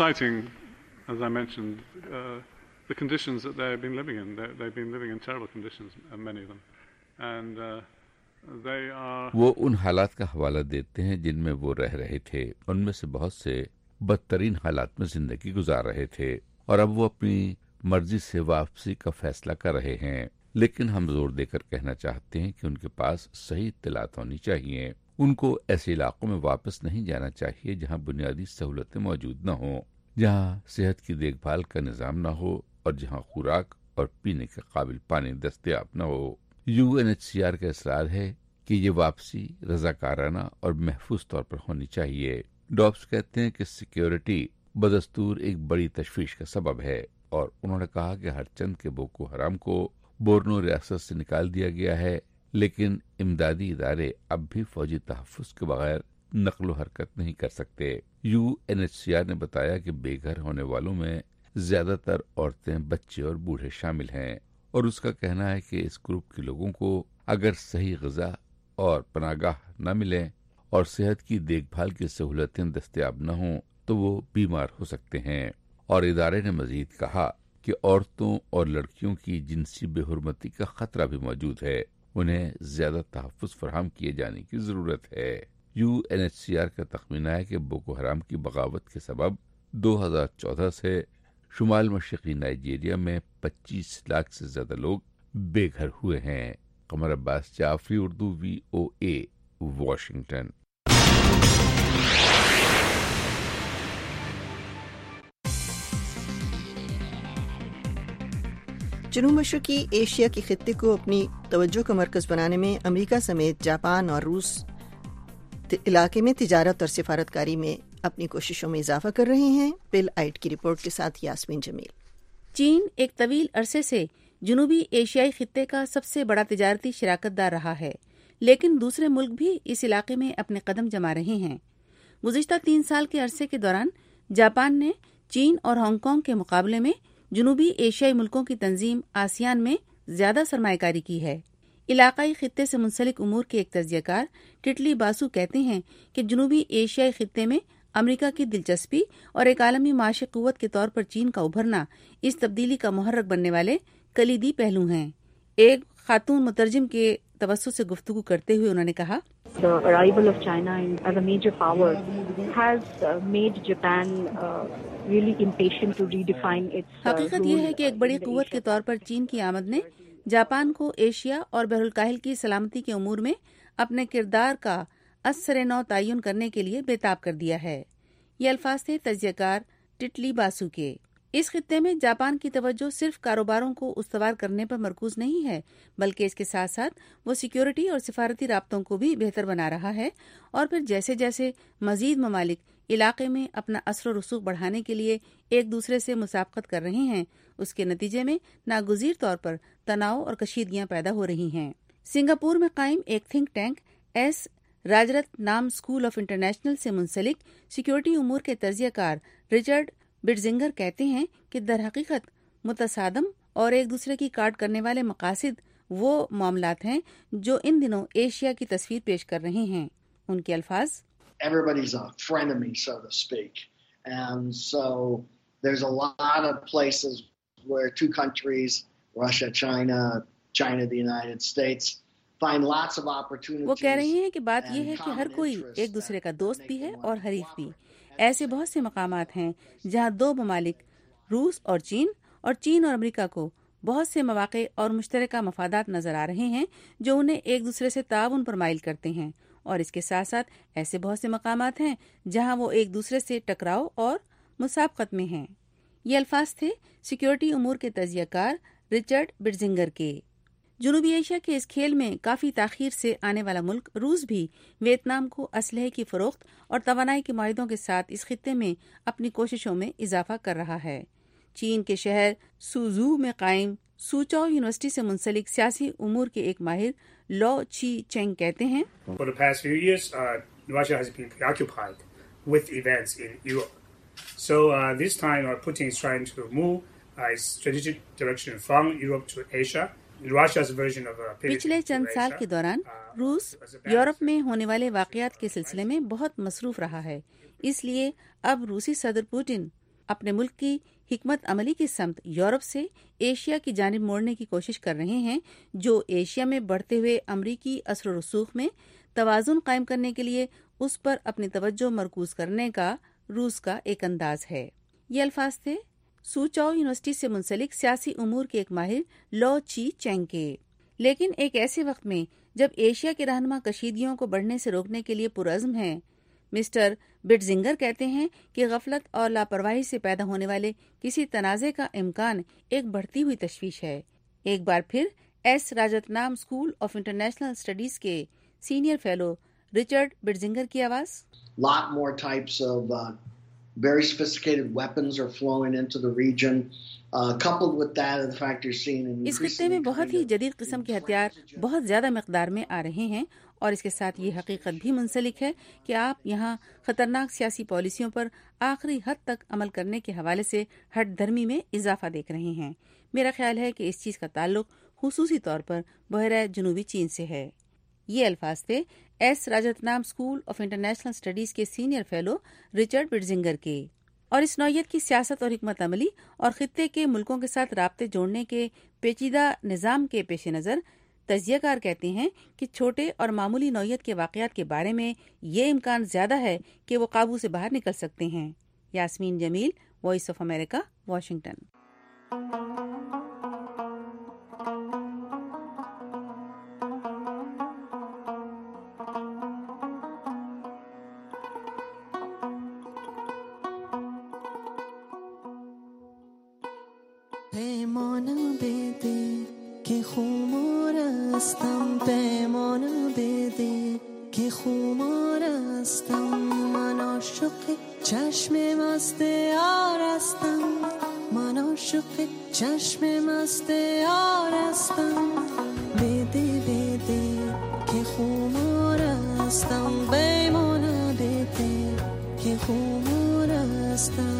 as I mentioned, the conditions that they've been living in. They've been living in terrible conditions, many of them, and they are. वो उन हालात का हवाला देते हैं जिनमें वो रह रहे थे। उनमें से बहुत से बदतरीन हालात में जिंदगी गुजार रहे थे और अब वो अपनी मर्जी से वापसी का फैसला कर रहे हैं। लेकिन हम जोर देकर कहना चाहते हैं कि उनके पास सही इत्तलात होनी चाहिए। उनको ऐसे इलाकों में वापस नहीं जाना चाहिए जहां बुनियादी सहूलतें मौजूद न हो, जहां सेहत की देखभाल का निजाम न हो और जहां खुराक और पीने के काबिल पानी दस्तयाब न हो। UNHCR का इसरार है कि ये वापसी रजाकाराना और महफूज तौर पर होनी चाहिए। डॉब्स कहते हैं कि सिक्योरिटी बदस्तूर एक बड़ी तशवीश का सबब है और उन्होंने कहा कि हर चंद के बोको हराम को बोर्नो रियासत से निकाल दिया गया है, लेकिन इमदादी इदारे अब भी फौजी तहफ़्फ़ुज़ के बगैर नक्लो हरकत नहीं कर सकते। UNHCR ने बताया कि बेघर होने वालों में ज्यादातर औरतें, बच्चे और बूढ़े शामिल हैं और उसका कहना है कि इस ग्रुप के लोगों को अगर सही ग़िज़ा और पनागाह न मिले اور صحت کی دیکھ بھال کی سہولتیں دستیاب نہ ہوں تو وہ بیمار ہو سکتے ہیں۔ اور ادارے نے مزید کہا کہ عورتوں اور لڑکیوں کی جنسی بے حرمتی کا خطرہ بھی موجود ہے، انہیں زیادہ تحفظ فراہم کیے جانے کی ضرورت ہے۔ UNHCR کا تخمینہ ہے کہ بوکو حرام کی بغاوت کے سبب 2014 سے شمال مشرقی نائجیریا میں 25 لاکھ سے زیادہ لوگ بے گھر ہوئے ہیں۔ Qamar Abbas Jafri, Urdu VOA، Washington. جنوب مشرقی ایشیا کے خطے کو اپنی توجہ کا مرکز بنانے میں امریکہ سمیت جاپان اور روس علاقے میں تجارت اور سفارتکاری میں اپنی کوششوں میں اضافہ کر رہے ہیں۔ بل آئٹ کی رپورٹ کے ساتھ یاسمین جمیل۔ چین ایک طویل عرصے سے جنوبی ایشیائی خطے کا سب سے بڑا تجارتی شراکت دار رہا ہے، لیکن دوسرے ملک بھی اس علاقے میں اپنے قدم جما رہے ہیں۔ گزشتہ 3 سال کے عرصے کے دوران جاپان نے چین اور ہانگ کانگ کے مقابلے میں جنوبی ایشیائی ملکوں کی تنظیم آسیان میں زیادہ سرمایہ کاری کی ہے۔ علاقائی خطے سے منسلک امور کے ایک تجزیہ کار ٹٹلی باسو کہتے ہیں کہ جنوبی ایشیائی خطے میں امریکہ کی دلچسپی اور ایک عالمی معاشی قوت کے طور پر چین کا ابھرنا اس تبدیلی کا محرک بننے والے کلیدی پہلو ہیں۔ ایک خاتون مترجم کے توسط سے گفتگو کرتے ہوئے انہوں نے کہا، The arrival of China as a major power has made Japan really impatient to redefine its حقیقت یہ ہے کہ ایک بڑی قوت کے طور پر چین کی آمد نے جاپان کو ایشیا اور بحر الکاہل کی سلامتی کے امور میں اپنے کردار کا اثر نو تعین کرنے کے لیے بےتاب کر دیا ہے۔ یہ الفاظ تھے تجزیہ کار ٹٹلی باسو کے۔ اس خطے میں جاپان کی توجہ صرف کاروباروں کو استوار کرنے پر مرکوز نہیں ہے، بلکہ اس کے ساتھ ساتھ وہ سیکیورٹی اور سفارتی رابطوں کو بھی بہتر بنا رہا ہے، اور پھر جیسے جیسے مزید ممالک علاقے میں اپنا اثر و رسوخ بڑھانے کے لیے ایک دوسرے سے مسابقت کر رہے ہیں، اس کے نتیجے میں ناگزیر طور پر تناؤ اور کشیدگیاں پیدا ہو رہی ہیں۔ سنگاپور میں قائم ایک تھنک ٹینک ایس راجرت نام اسکول آف انٹرنیشنل سے منسلک سیکیورٹی امور کے تجزیہ کار رچرڈ بٹزنگر کہتے ہیں کہ در حقیقت متصادم اور ایک دوسرے کی کاٹ کرنے والے مقاصد وہ معاملات ہیں جو ان دنوں ایشیا کی تصویر پیش کر رہے ہیں۔ ان کے الفاظ، Everybody's a frenemy, so to speak. And so there's a lot of places where two countries, Russia, China, the United States, find lots of opportunities. وہ کہہ رہے ہیں کہ بات یہ ہے کہ ہر کوئی ایک دوسرے کا دوست بھی ہے اور حریف بھی۔ ایسے بہت سے مقامات ہیں جہاں دو ممالک روس اور چین اور امریکہ کو بہت سے مواقع اور مشترکہ مفادات نظر آ رہے ہیں جو انہیں ایک دوسرے سے تعاون پر مائل کرتے ہیں، اور اس کے ساتھ ساتھ ایسے بہت سے مقامات ہیں جہاں وہ ایک دوسرے سے ٹکراؤ اور مسابقت میں ہیں۔ یہ الفاظ تھے سیکیورٹی امور کے تجزیہ کار رچرڈ بٹزنگر کے۔ جنوبی ایشیا کے اس کھیل میں کافی تاخیر سے آنے والا ملک روس بھی ویتنام کو اسلحے کی فروخت اور توانائی کے معاہدوں کے ساتھ اس خطے میں اپنی کوششوں میں اضافہ کر رہا ہے۔ چین کے شہر سوزو میں قائم سوچاؤ یونیورسٹی سے منسلک سیاسی امور کے ایک ماہر لو چی چینگ کہتے ہیں، For the past few years, Russia has been preoccupied with events in Europe. So this time Putin is trying to move its strategic direction from Europe to Asia. Russia's version of پچھلے چند سال کے دوران روس Europe میں ہونے والے واقعات کے سلسلے میں بہت مصروف رہا ہے، اس لیے اب روسی صدر پوٹن اپنے ملک کی حکمت عملی کی سمت یورپ سے ایشیا کی جانب موڑنے کی کوشش کر رہے ہیں، جو ایشیا میں بڑھتے ہوئے امریکی اثر و رسوخ میں توازن قائم کرنے کے لیے اس پر اپنی توجہ مرکوز کرنے کا روس کا ایک انداز ہے۔ یہ الفاظ تھے سوچاؤ یونیورسٹی سے منسلک سیاسی امور کے ایک ماہر لو چی چینگ کے۔ لیکن ایک ایسے وقت میں جب ایشیا کے رہنما کشیدگیوں کو بڑھنے سے روکنے کے لیے پرعزم ہیں، مسٹر بٹزنگر کہتے ہیں کہ غفلت اور لاپرواہی سے پیدا ہونے والے کسی تنازع کا امکان ایک بڑھتی ہوئی تشویش ہے۔ ایک بار پھر S Rajaratnam school of international studies کے سینئر فیلو رچرڈ بٹزنگر کی آواز، Lot more types of very sophisticated weapons are flowing into the region. Coupled with that, the fact you're seeing an اس خطے میں بہت ہی جدید قسم کے ہتھیار بہت زیادہ مقدار میں آ رہے ہیں، اور اس کے ساتھ یہ حقیقت بھی منسلک ہے کہ آپ یہاں خطرناک سیاسی پالیسیوں پر آخری حد تک عمل کرنے کے حوالے سے ہٹ دھرمی میں اضافہ دیکھ رہے ہیں۔ میرا خیال ہے کہ اس چیز کا تعلق خصوصی طور پر بحیرہ جنوبی چین سے ہے۔ یہ الفاظ تھے S Rajaratnam school of international studies کے سینئر فیلو رچرڈ بٹزنگر کے، اور اس نوعیت کی سیاست اور حکمت عملی اور خطے کے ملکوں کے ساتھ رابطے جوڑنے کے پیچیدہ نظام کے پیش نظر تجزیہ کار کہتے ہیں کہ چھوٹے اور معمولی نوعیت کے واقعات کے بارے میں یہ امکان زیادہ ہے کہ وہ قابو سے باہر نکل سکتے ہیں۔ Yasmin Jamil, voice of America, Washington. پیمانه بده که خمار هستم، پیمانه بده که خمار هستم، من عاشق چشم مست یار هستم، من عاشق چشم مست یار هستم، بده بده که خمار هستم، پیمانه بده که خمار هستم۔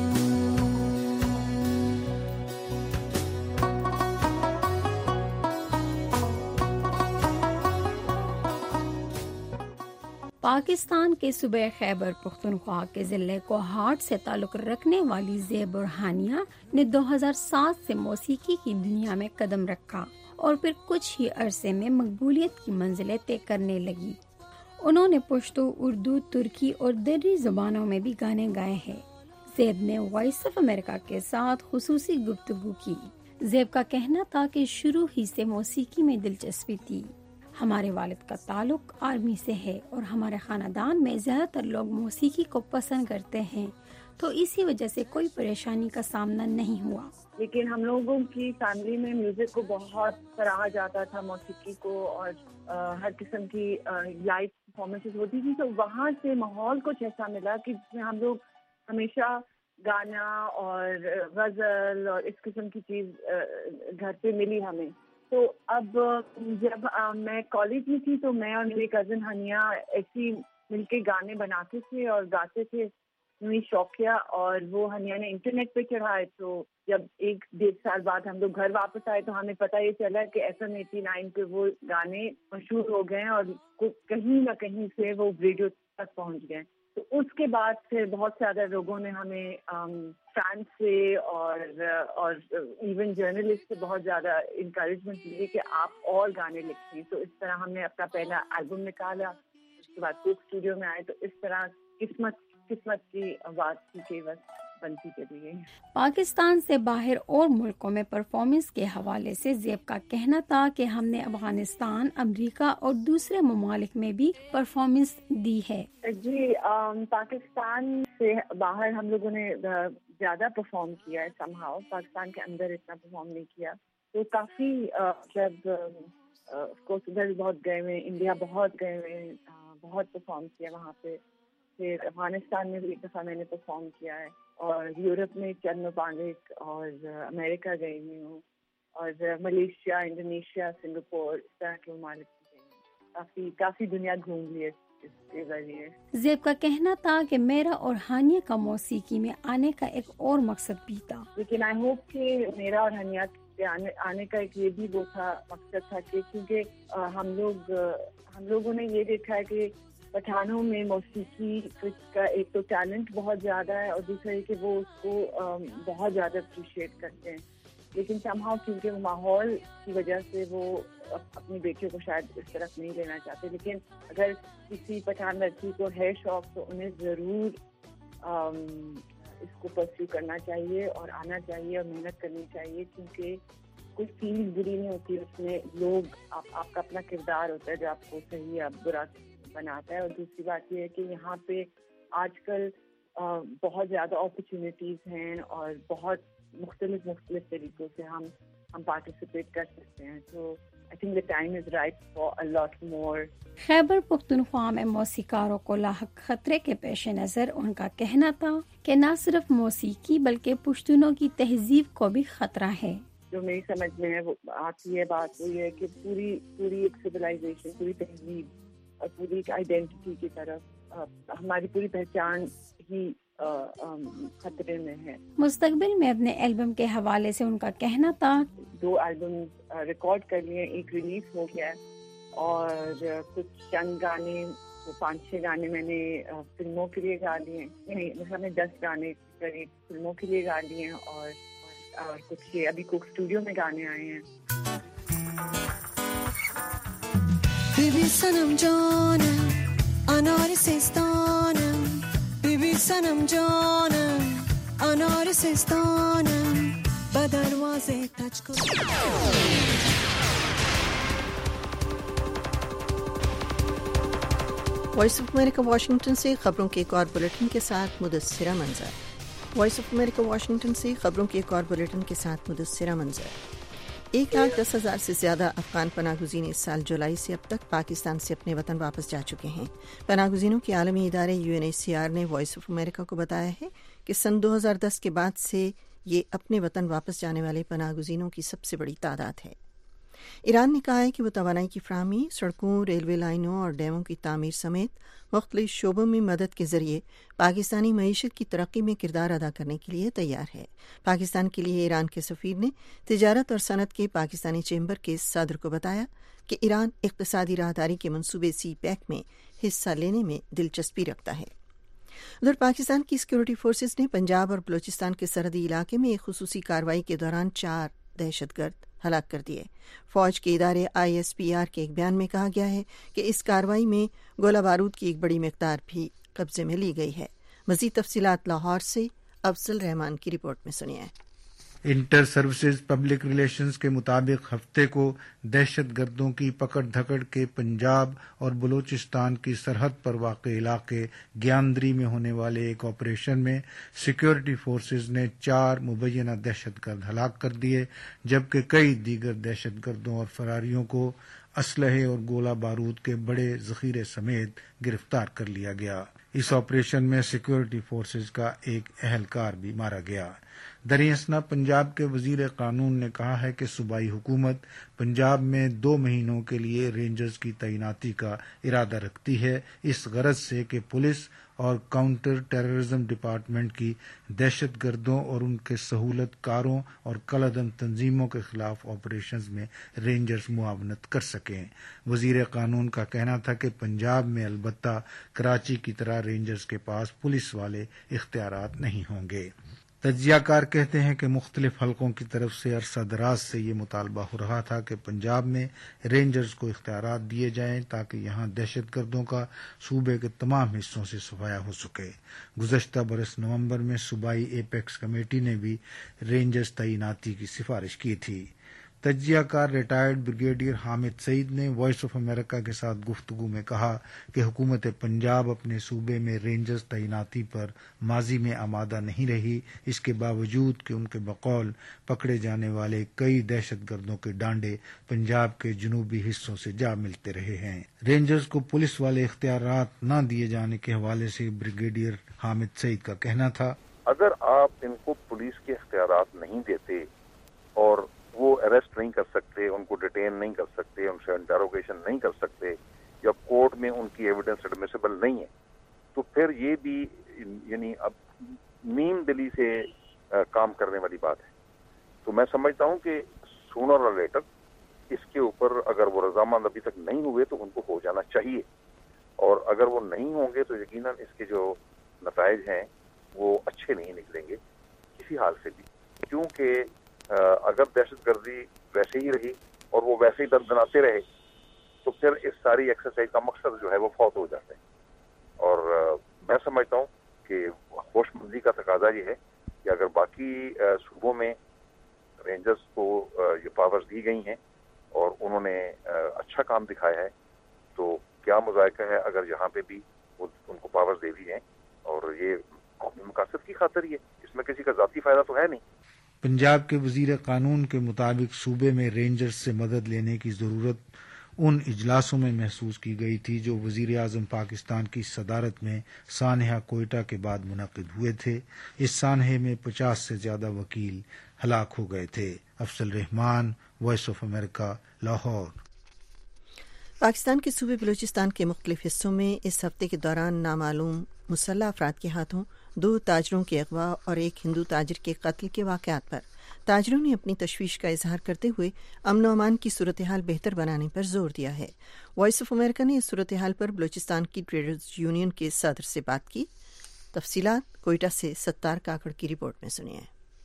پاکستان کے صوبہ خیبر پختونخوا کے ضلع کوہاٹ سے تعلق رکھنے والی زیب اور ہانیہ نے 2007 سے موسیقی کی دنیا میں قدم رکھا اور پھر کچھ ہی عرصے میں مقبولیت کی منزلیں طے کرنے لگی۔ انہوں نے پشتو، اردو، ترکی اور دری زبانوں میں بھی گانے گائے ہیں۔ زیب نے وائس آف امریکہ کے ساتھ خصوصی گفتگو کی۔ زیب کا کہنا تھا کہ شروع ہی سے موسیقی میں دلچسپی تھی۔ ہمارے والد کا تعلق آرمی سے ہے اور ہمارے خاندان میں زیادہ تر لوگ موسیقی کو پسند کرتے ہیں، تو اسی وجہ سے کوئی پریشانی کا سامنا نہیں ہوا۔ لیکن ہم لوگوں کی فیملی میں میوزک کو بہت سراہا جاتا تھا، موسیقی کو، اور ہر قسم کی لائیو پرفارمنسز ہوتی تھی، تو وہاں سے ماحول کچھ ایسا ملا کہ جس میں ہم لوگ ہمیشہ گانا اور غزل اور اس قسم کی چیز گھر پہ ملی ہمیں۔ تو اب جب میں کالج میں تھی تو میں اور میری کزن ہنیا ایسی مل کے گانے بناتے تھے اور گاتے تھے، میری شوقیہ، اور وہ ہنیا نے انٹرنیٹ پہ چڑھائے۔ تو جب 1-1.5 سال بعد ہم لوگ گھر واپس آئے تو ہمیں پتہ یہ چلا کہ FM 89 پہ وہ گانے مشہور ہو گئے اور کہیں نہ کہیں سے وہ ریڈیو تک پہنچ گئے۔ تو اس کے بعد پھر بہت زیادہ لوگوں نے ہمیں فین سے اور ایون جرنلسٹ سے بہت زیادہ انکریجمنٹ ملی کہ آپ اور گانے لکھیں۔ تو اس طرح ہم نے اپنا پہلا البم نکالا، اس کے بعد کوک اسٹوڈیو میں آئے، تو اس طرح قسمت کی بات تھی کہ بس بنتی چلی گئی۔ پاکستان سے باہر اور ملکوں میں پرفارمنس کے حوالے سے زیب کا کہنا تھا کہ ہم نے افغانستان، امریکہ اور دوسرے ممالک میں بھی پرفارمنس دی ہے۔ جی، پاکستان سے باہر ہم لوگوں نے زیادہ پرفارم کیا ہے، سمہاؤ پاکستان کے اندر اتنا پرفارم نہیں کیا۔ تو کافی جب ادھر بہت گئے ہوئے، انڈیا بہت گئے ہوئے، بہت پرفارم کیا وہاں پہ۔ پھر افغانستان میں بھی ایک دفعہ میں نے پرفارم کیا ہے، اور یورپ میں چند ممالک اور امریکہ گئی ہوئی ہوں، اور ملیشیا، انڈونیشیا، سنگاپور، اس طرح کے ممالک گئی ہوں۔ کافی دنیا گھوم لی ہے اس کے ذریعے۔ زیب کا کہنا تھا کہ میرا اور ہانیہ کا موسیقی میں آنے کا ایک اور مقصد بھی تھا، لیکن آئی ہوپ کہ میرا اور ہانیہ کے آنے کا ایک یہ بھی وہ تھا، مقصد تھا کہ کیونکہ ہم لوگوں نے یہ دیکھا ہے کہ پٹھانوں میں موسیقی کا ایک تو ٹیلنٹ بہت زیادہ ہے، اور دوسرا یہ کہ وہ اس کو بہت زیادہ اپریشیٹ کرتے ہیں، لیکن سمہاؤ کیونکہ وہ ماحول کی وجہ سے وہ اپنی بیٹیوں کو شاید اس طرف نہیں لینا چاہتے۔ لیکن اگر کسی پٹھان لڑکی کو ہے شوق تو انہیں ضرور اس کو پرسیو کرنا چاہیے اور آنا چاہیے اور محنت کرنی چاہیے، کیونکہ کوئی فیل بری نہیں ہوتی اس میں۔ لوگ آپ کا اپنا کردار ہوتا ہے جو آپ کو صحیح یا برا بناتا ہے۔ اور دوسری بات یہ ہے کہ یہاں پہ آج کل بہت زیادہ اپرچونیٹیز ہیں اور بہت مختلف طریقوں سے ہم پارٹیسپیٹ کر سکتے ہیں۔ تو I think the time is right for a lot more. Khyber Pakhtunkhwa میں موسیقاروں کو لاحق خطرے کے پیش نظر ان کا کہنا تھا کہ نہ صرف موسیقی بلکہ پشتونوں کی تہذیب کو بھی خطرہ ہے۔ جو میری سمجھ میں ہے وہ آتی ہے بات وہ یہ ہے کہ پوری ایک سویلائزیشن، پوری تہذیب اور پوری ایک آئیڈینٹی کی طرف ہماری پوری پہچان ہی خطرے میں ہے۔ مستقبل میں اپنے البم کے حوالے سے ان کا کہنا تھا 2 البم ریکارڈ کر لیے، ایک ریلیز ہو گیا ہے اور کچھ چند گانے وہ 5-6 گانے میں نے فلموں کے لیے گا لیے، مثلا میں 10 گانے قریب فلموں کے لیے گا لیے ہیں، اور کچھ یہ ابھی کوک اسٹوڈیو میں گانے آئے ہیں۔ بیبی صنم جانم انار سیستانم، بیبی صنم جانم انار سیستانم، با دروازه تچ کن۔ وائس آف امریکہ واشنگٹن سے خبروں کے ایک اور بلیٹن کے ساتھ مدثرہ منظر۔ وائس آف امریکہ واشنگٹن سے خبروں کے ایک اور بلیٹن کے ساتھ مدثرہ منظر۔ 1,10,000 سے زیادہ افغان پناہ گزین اس سال جولائی سے اب تک پاکستان سے اپنے وطن واپس جا چکے ہیں۔ پناہ گزینوں کے عالمی ادارے UNHCR نے وائس آف امریکہ کو بتایا ہے کہ سن 2010 کے بعد سے یہ اپنے وطن واپس جانے والے پناہ گزینوں کی سب سے بڑی تعداد ہے۔ ایران نے کہا ہے کہ وہ توانائی کی فراہمی، سڑکوں، ریلوے لائنوں اور ڈیموں کی تعمیر سمیت مختلف شعبوں میں مدد کے ذریعے پاکستانی معیشت کی ترقی میں کردار ادا کرنے کے لیے تیار ہے۔ پاکستان کے لیے ایران کے سفیر نے تجارت اور صنعت کے پاکستانی چیمبر کے صدر کو بتایا کہ ایران اقتصادی راہداری کے منصوبے سی پیک میں حصہ لینے میں دلچسپی رکھتا ہے۔ ادھر پاکستان کی سیکورٹی فورسز نے پنجاب اور بلوچستان کے سرحدی علاقے میں ایک خصوصی کارروائی کے دوران 4 دہشت گرد ہلاک کر دیے۔ فوج کے ادارے ISPR کے ایک بیان میں کہا گیا ہے کہ اس کارروائی میں گولہ بارود کی ایک بڑی مقدار بھی قبضے میں لی گئی ہے۔ مزید تفصیلات لاہور سے افضل رحمان کی رپورٹ میں سنیے۔ انٹر سروسز پبلک ریلیشنز کے مطابق ہفتے کو دہشت گردوں کی پکڑ دھکڑ کے پنجاب اور بلوچستان کی سرحد پر واقع علاقے گیاندری میں ہونے والے ایک آپریشن میں سیکورٹی فورسز نے 4 مبینہ دہشت گرد ہلاک کر دیے، جبکہ کئی دیگر دہشت گردوں اور فراریوں کو اسلحے اور گولہ بارود کے بڑے ذخیرے سمیت گرفتار کر لیا گیا۔ اس آپریشن میں سیکورٹی فورسز کا ایک اہلکار بھی مارا گیا۔ دریں پنجاب کے وزیر قانون نے کہا ہے کہ صوبائی حکومت پنجاب میں 2 مہینوں کے لیے رینجرز کی تعیناتی کا ارادہ رکھتی ہے، اس غرض سے کہ پولیس اور کاؤنٹر ٹیررزم ڈپارٹمنٹ کی دہشت گردوں اور ان کے سہولت کاروں اور کالعدم تنظیموں کے خلاف آپریشنز میں رینجرز معاونت کر سکیں۔ وزیر قانون کا کہنا تھا کہ پنجاب میں البتہ کراچی کی طرح رینجرز کے پاس پولیس والے اختیارات نہیں ہوں گے۔ تجزیہ کار کہتے ہیں کہ مختلف حلقوں کی طرف سے عرصہ دراز سے یہ مطالبہ ہو رہا تھا کہ پنجاب میں رینجرز کو اختیارات دیے جائیں تاکہ یہاں دہشت گردوں کا صوبے کے تمام حصوں سے صفایا ہو سکے۔ گزشتہ برس نومبر میں صوبائی ایپیکس کمیٹی نے بھی رینجرز تعیناتی کی سفارش کی تھی۔ تجزیہ کار ریٹائرڈ بریگیڈیئر حامد سعید نے وائس آف امریکہ کے ساتھ گفتگو میں کہا کہ حکومت پنجاب اپنے صوبے میں رینجرز تعیناتی پر ماضی میں آمادہ نہیں رہی، اس کے باوجود کہ ان کے بقول پکڑے جانے والے کئی دہشت گردوں کے ڈانڈے پنجاب کے جنوبی حصوں سے جا ملتے رہے ہیں۔ رینجرز کو پولیس والے اختیارات نہ دیے جانے کے حوالے سے بریگیڈیئر حامد سعید کا کہنا تھا، اگر آپ ان کو پولیس کے اختیارات نہیں دیتے اور وہ اریسٹ نہیں کر سکتے، ان کو ڈیٹین نہیں کر سکتے، ان سے انٹروگیشن نہیں کر سکتے، یا کورٹ میں ان کی ایویڈنس ایڈمیسیبل نہیں ہے، تو پھر یہ بھی یعنی اب نیم دلی سے کام کرنے والی بات ہے۔ تو میں سمجھتا ہوں کہ سونر اور لیٹر اس کے اوپر اگر وہ رضامند ابھی تک نہیں ہوئے تو ان کو ہو جانا چاہیے، اور اگر وہ نہیں ہوں گے تو یقیناً اس کے جو نتائج ہیں وہ اچھے نہیں نکلیں گے کسی حال سے بھی، کیونکہ اگر دہشت گردی ویسے ہی رہی اور وہ ویسے ہی دندناتے رہے تو پھر اس ساری ایکسرسائز کا مقصد جو ہے وہ فوت ہو جاتا ہے۔ اور میں سمجھتا ہوں کہ ہوش مندی کا تقاضا یہ ہے کہ اگر باقی صوبوں میں رینجرز کو یہ پاورز دی گئی ہیں اور انہوں نے اچھا کام دکھایا ہے تو کیا مذائقہ ہے اگر یہاں پہ بھی ان کو پاورز دے دی جائیں، اور یہ قومی مقاصد کی خاطر ہی ہے، اس میں کسی کا ذاتی فائدہ تو ہے نہیں۔ پنجاب کے وزیر قانون کے مطابق صوبے میں رینجرز سے مدد لینے کی ضرورت ان اجلاسوں میں محسوس کی گئی تھی جو وزیر اعظم پاکستان کی صدارت میں سانحہ کوئٹہ کے بعد منعقد ہوئے تھے۔ اس سانحے میں 50 سے زیادہ وکیل ہلاک ہو گئے تھے۔ Afzal Rehman, voice of America, Lahore. Pakistan کے صوبے بلوچستان کے مختلف حصوں میں اس ہفتے کے دوران نامعلوم مسلح افراد کے ہاتھوں 2 تاجروں کے اغوا اور ایک ہندو تاجر کے قتل کے واقعات پر تاجروں نے اپنی تشویش کا اظہار کرتے ہوئے امن و امان کی صورتحال بہتر بنانے پر زور دیا ہے۔ وائس آف امریکہ نے اس صورتحال پر بلوچستان کی ٹریڈرز یونین کے صدر سے بات کی۔ تفصیلات کوئٹہ سے ستار کاکڑ کی رپورٹ میں سنیے۔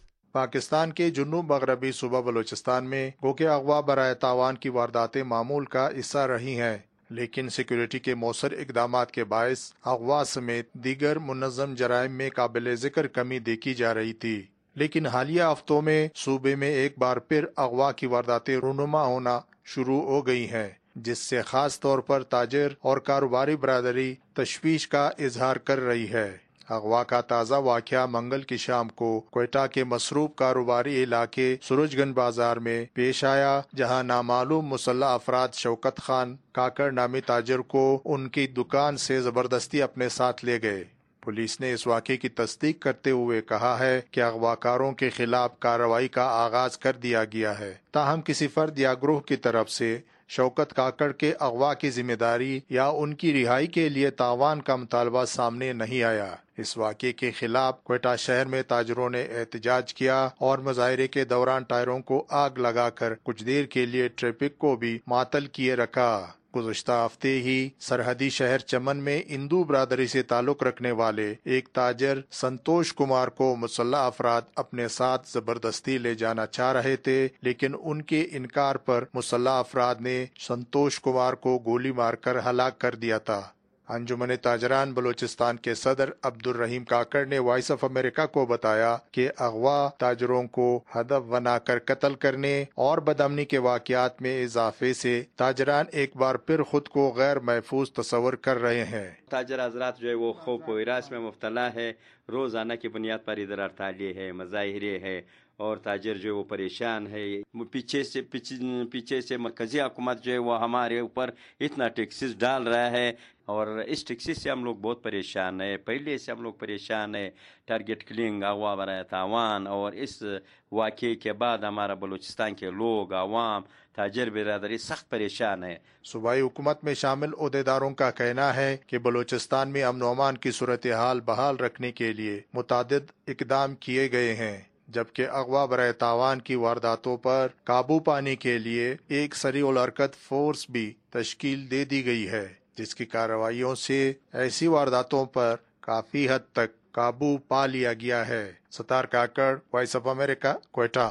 پاکستان کے جنوب مغربی صوبہ بلوچستان میں گوکے اغوا برائے تاوان کی وارداتیں معمول کا حصہ رہی ہیں، لیکن سیکیورٹی کے مؤثر اقدامات کے باعث اغوا سمیت دیگر منظم جرائم میں قابل ذکر کمی دیکھی جا رہی تھی، لیکن حالیہ ہفتوں میں صوبے میں ایک بار پھر اغوا کی وارداتیں رونما ہونا شروع ہو گئی ہیں، جس سے خاص طور پر تاجر اور کاروباری برادری تشویش کا اظہار کر رہی ہے۔ اغوا کا تازہ واقعہ منگل کی شام کو کوئٹہ کے مصروف کاروباری علاقے سروج گنج بازار میں پیش آیا، جہاں نامعلوم مسلح افراد شوکت خان کاکڑ نامی تاجر کو ان کی دکان سے زبردستی اپنے ساتھ لے گئے۔ پولیس نے اس واقعے کی تصدیق کرتے ہوئے کہا ہے کہ اغوا کاروں کے خلاف کارروائی کا آغاز کر دیا گیا ہے، تاہم کسی فرد یا گروہ کی طرف سے شوکت کاکڑ کے اغوا کی ذمہ داری یا ان کی رہائی کے لیے تاوان کا مطالبہ سامنے نہیں آیا۔ اس واقعے کے خلاف کوئٹہ شہر میں تاجروں نے احتجاج کیا اور مظاہرے کے دوران ٹائروں کو آگ لگا کر کچھ دیر کے لیے ٹریفک کو بھی معطل کیے رکھا۔ گزشتہ ہفتے ہی سرحدی شہر چمن میں ہندو برادری سے تعلق رکھنے والے ایک تاجر سنتوش کمار کو مسلح افراد اپنے ساتھ زبردستی لے جانا چاہ رہے تھے، لیکن ان کے انکار پر مسلح افراد نے سنتوش کمار کو گولی مار کر ہلاک کر دیا تھا۔ انجمن تاجران بلوچستان کے صدر عبد الرحیم کاکڑ نے وائس آف امریکہ کو بتایا کہ اغوا تاجروں کو ہدف بنا کر قتل کرنے اور بدامنی کے واقعات میں اضافے سے تاجران ایک بار پھر خود کو غیر محفوظ تصور کر رہے ہیں۔ تاجر حضرات جو ہے وہ خوف و ہراس میں مبتلا ہے، روزانہ کی بنیاد پر ادھر ہڑتالیں ہے، مظاہرے ہے، اور تاجر جو ہے وہ پریشان ہے۔ پیچھے سے مرکزی حکومت جو ہے وہ ہمارے اوپر اتنا ٹیکسز ڈال رہا ہے، اور اس ٹیکسز سے ہم لوگ بہت پریشان ہیں، پہلے سے ہم لوگ پریشان ہیں۔ ٹارگٹ کلنگ، اغوا برائے تاوان، اور اس واقعے کے بعد ہمارا بلوچستان کے لوگ، عوام، تاجر برادری سخت پریشان ہے۔ صوبائی حکومت میں شامل عہدیداروں کا کہنا ہے کہ بلوچستان میں امن و امان کی صورتحال بحال رکھنے کے لیے متعدد اقدام کیے گئے ہیں، جبکہ اغوا برائے تاوان کی وارداتوں پر قابو پانے کے لیے ایک سریع الحرکت فورس بھی تشکیل دے دی گئی ہے، جس کی کارروائیوں سے ایسی وارداتوں پر کافی حد تک قابو پا لیا گیا ہے۔ Sattar Kakar, voice of America, Quetta.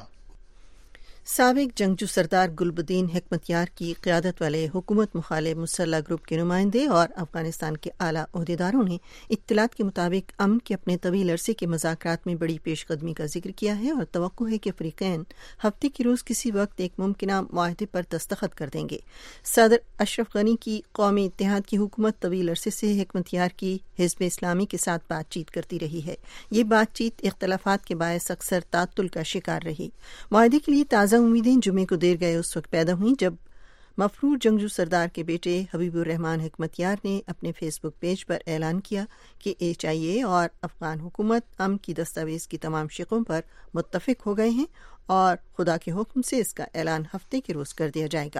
سابق جنگجو سردار گلبدین حکمتیار کی قیادت والے حکومت مخالف مسلح گروپ کے نمائندے اور افغانستان کے اعلیٰ عہدیداروں نے اطلاعات کے مطابق امن کے اپنے طویل عرصے کے مذاکرات میں بڑی پیش قدمی کا ذکر کیا ہے، اور توقع ہے کہ فریقین ہفتے کے روز کسی وقت ایک ممکنہ معاہدے پر دستخط کر دیں گے۔ صدر اشرف غنی کی قومی اتحاد کی حکومت طویل عرصے سے حکمتیار کی حزب اسلامی کے ساتھ بات چیت کرتی رہی ہے۔ یہ بات چیت اختلافات کے باعث اکثر تعطل کا شکار رہی۔ معاہدے کے لیے تازہ امیدیں جمعے کو دیر گئے اس وقت پیدا ہوئیں جب مفرور جنگجو سردار کے بیٹے حبیب الرحمان حکمتیار نے اپنے فیس بک پیج پر اعلان کیا کہ HIA اور افغان حکومت امن کی دستاویز کی تمام شقوں پر متفق ہو گئے ہیں، اور خدا کے حکم سے اس کا اعلان ہفتے کے روز کر دیا جائے گا۔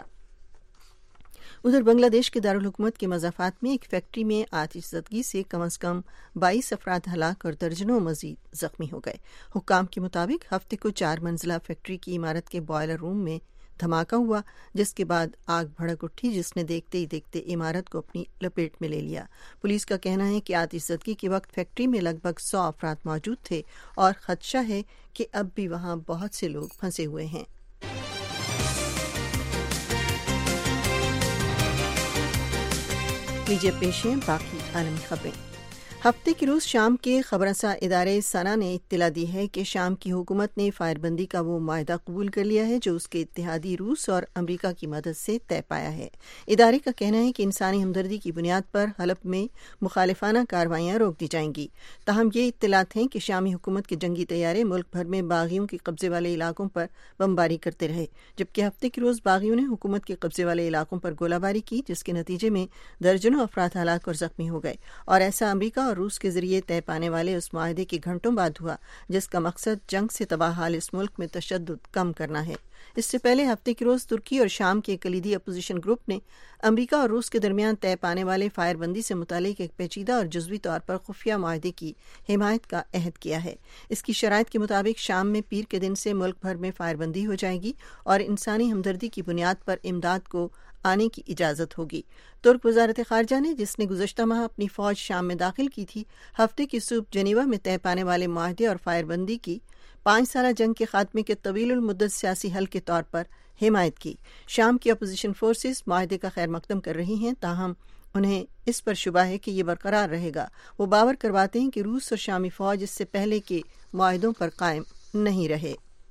ادھر بنگلہ دیش کے دارالحکومت کے مضافات میں ایک فیکٹری میں آتش زدگی سے کم از کم 22 افراد ہلاک اور درجنوں مزید زخمی ہو گئے۔ حکام کے مطابق ہفتے کو 4 منزلہ فیکٹری کی عمارت کے بوائلر روم میں دھماکہ ہوا، جس کے بعد آگ بھڑک اٹھی، جس نے دیکھتے ہی دیکھتے عمارت کو اپنی لپیٹ میں لے لیا۔ پولیس کا کہنا ہے کہ آتش زدگی کے وقت فیکٹری میں لگ بھگ 100 افراد موجود تھے، اور خدشہ ہے کہ اب بھی وہاں بہت سے لوگ پھنسے ہوئے ہیں۔ لیجیے پیش ہیں باقی عالمی خبریں۔ ہفتے کے روز شام کے خبررساں ادارے سنا نے اطلاع دی ہے کہ شام کی حکومت نے فائر بندی کا وہ معاہدہ قبول کر لیا ہے جو اس کے اتحادی روس اور امریکہ کی مدد سے طے پایا ہے۔ ادارے کا کہنا ہے کہ انسانی ہمدردی کی بنیاد پر حلب میں مخالفانہ کارروائیاں روک دی جائیں گی۔ تاہم یہ اطلاعات ہیں کہ شامی حکومت کے جنگی طیارے ملک بھر میں باغیوں کے قبضے والے علاقوں پر بمباری کرتے رہے، جبکہ ہفتے کے روز باغیوں نے حکومت کے قبضے والے علاقوں پر گولہ باری کی، جس کے نتیجے میں درجنوں افراد ہلاک اور زخمی ہو گئے، اور ایسا امریکہ اور روس کے ذریعے طے پانے والے اس معاہدے کے گھنٹوں بعد ہوا جس کا مقصد جنگ سے تباہ حال اس ملک میں تشدد کم کرنا ہے۔ اس سے پہلے ہفتے کے روز ترکی اور شام کے کلیدی اپوزیشن گروپ نے امریکہ اور روس کے درمیان طے پانے والے فائر بندی سے متعلق ایک پیچیدہ اور جزوی طور پر خفیہ معاہدے کی حمایت کا عہد کیا ہے۔ اس کی شرائط کے مطابق شام میں پیر کے دن سے ملک بھر میں فائر بندی ہو جائے گی اور انسانی ہمدردی کی بنیاد پر امداد کو آنے کی اجازت ہوگی۔ ترک وزارت خارجہ نے، جس نے گزشتہ ماہ اپنی فوج شام میں داخل کی تھی، ہفتے کی صبح جنیوا میں طے پانے والے معاہدے اور فائر بندی کی 5 سالہ جنگ کے خاتمے کے طویل المدت سیاسی حل کے طور پر حمایت کی۔ شام کی اپوزیشن فورسز معاہدے کا خیر مقدم کر رہی ہیں، تاہم انہیں اس پر شبہ ہے کہ یہ برقرار رہے گا۔ وہ باور کرواتے ہیں کہ روس اور شامی فوج اس سے پہلے کے معاہدوں پر قائم نہیں رہے۔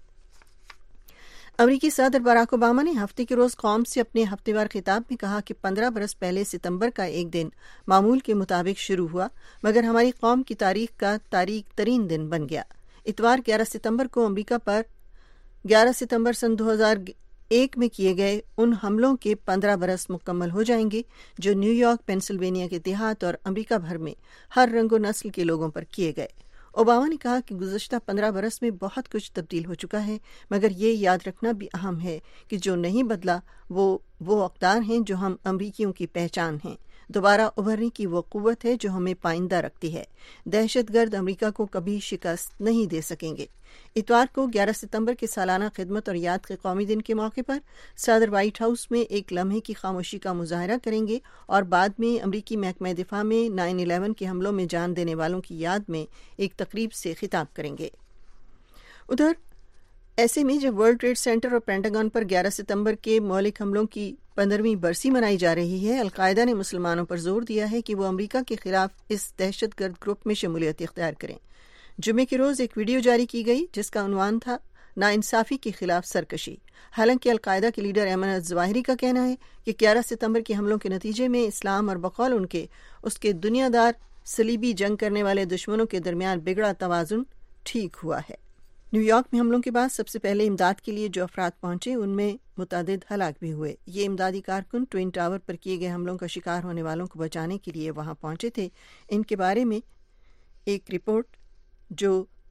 امریکی صدر باراک اوباما نے ہفتے کے روز قوم سے اپنے ہفتے وار خطاب میں کہا کہ 15 برس پہلے ستمبر کا ایک دن معمول کے مطابق شروع ہوا، مگر ہماری قوم کی تاریخ کا تاریک ترین دن بن گیا۔ اتوار 11 ستمبر کو امریکہ پر 11 ستمبر سن 2001 میں کیے گئے ان حملوں کے 15 برس مکمل ہو جائیں گے جو نیو یارک، پینسلوینیا کے دیہات اور امریکہ بھر میں ہر رنگ و نسل کے لوگوں پر کیے گئے۔ اوباما نے کہا کہ گزشتہ 15 برس میں بہت کچھ تبدیل ہو چکا ہے، مگر یہ یاد رکھنا بھی اہم ہے کہ جو نہیں بدلا وہ اقدار ہیں جو ہم امریکیوں کی پہچان ہیں، دوبارہ ابھرنے کی وہ قوت ہے جو ہمیں پائندہ رکھتی ہے۔ دہشت گرد امریکہ کو کبھی شکست نہیں دے سکیں گے۔ اتوار کو 11 ستمبر کے سالانہ خدمت اور یاد کے قومی دن کے موقع پر صدر وائٹ ہاؤس میں ایک لمحے کی خاموشی کا مظاہرہ کریں گے اور بعد میں امریکی محکمہ دفاع میں 9/11 کے حملوں میں جان دینے والوں کی یاد میں ایک تقریب سے خطاب کریں گے۔ ادھر ایسے میں جب ورلڈ ٹریڈ سینٹر اور پینٹاگن پر 11 ستمبر کے مہلک حملوں کی 15ویں برسی منائی جا رہی ہے، القاعدہ نے مسلمانوں پر زور دیا ہے کہ وہ امریکہ کے خلاف اس دہشت گرد گروپ میں شمولیت اختیار کریں۔ جمعے کے روز ایک ویڈیو جاری کی گئی جس کا عنوان تھا ناانصافی کے خلاف سرکشی۔ حالانکہ القاعدہ کے لیڈر ایمن الظواہری کا کہنا ہے کہ 11 ستمبر کے حملوں کے نتیجے میں اسلام اور بقول اس کے دنیا دار صلیبی جنگ کرنے والے دشمنوں کے درمیان بگڑا توازن ٹھیک ہوا ہے۔ نیو یارک میں حملوں کے بعد سب سے پہلے امداد کے لیے جو افراد پہنچے ان میں متعدد ہلاک بھی ہوئے۔ یہ امدادی کارکن ٹوئن ٹاور پر کیے گئے حملوں کا شکار ہونے والوں کو بچانے کے لیے وہاں پہنچے تھے۔ ان کے بارے میں ایک رپورٹ جو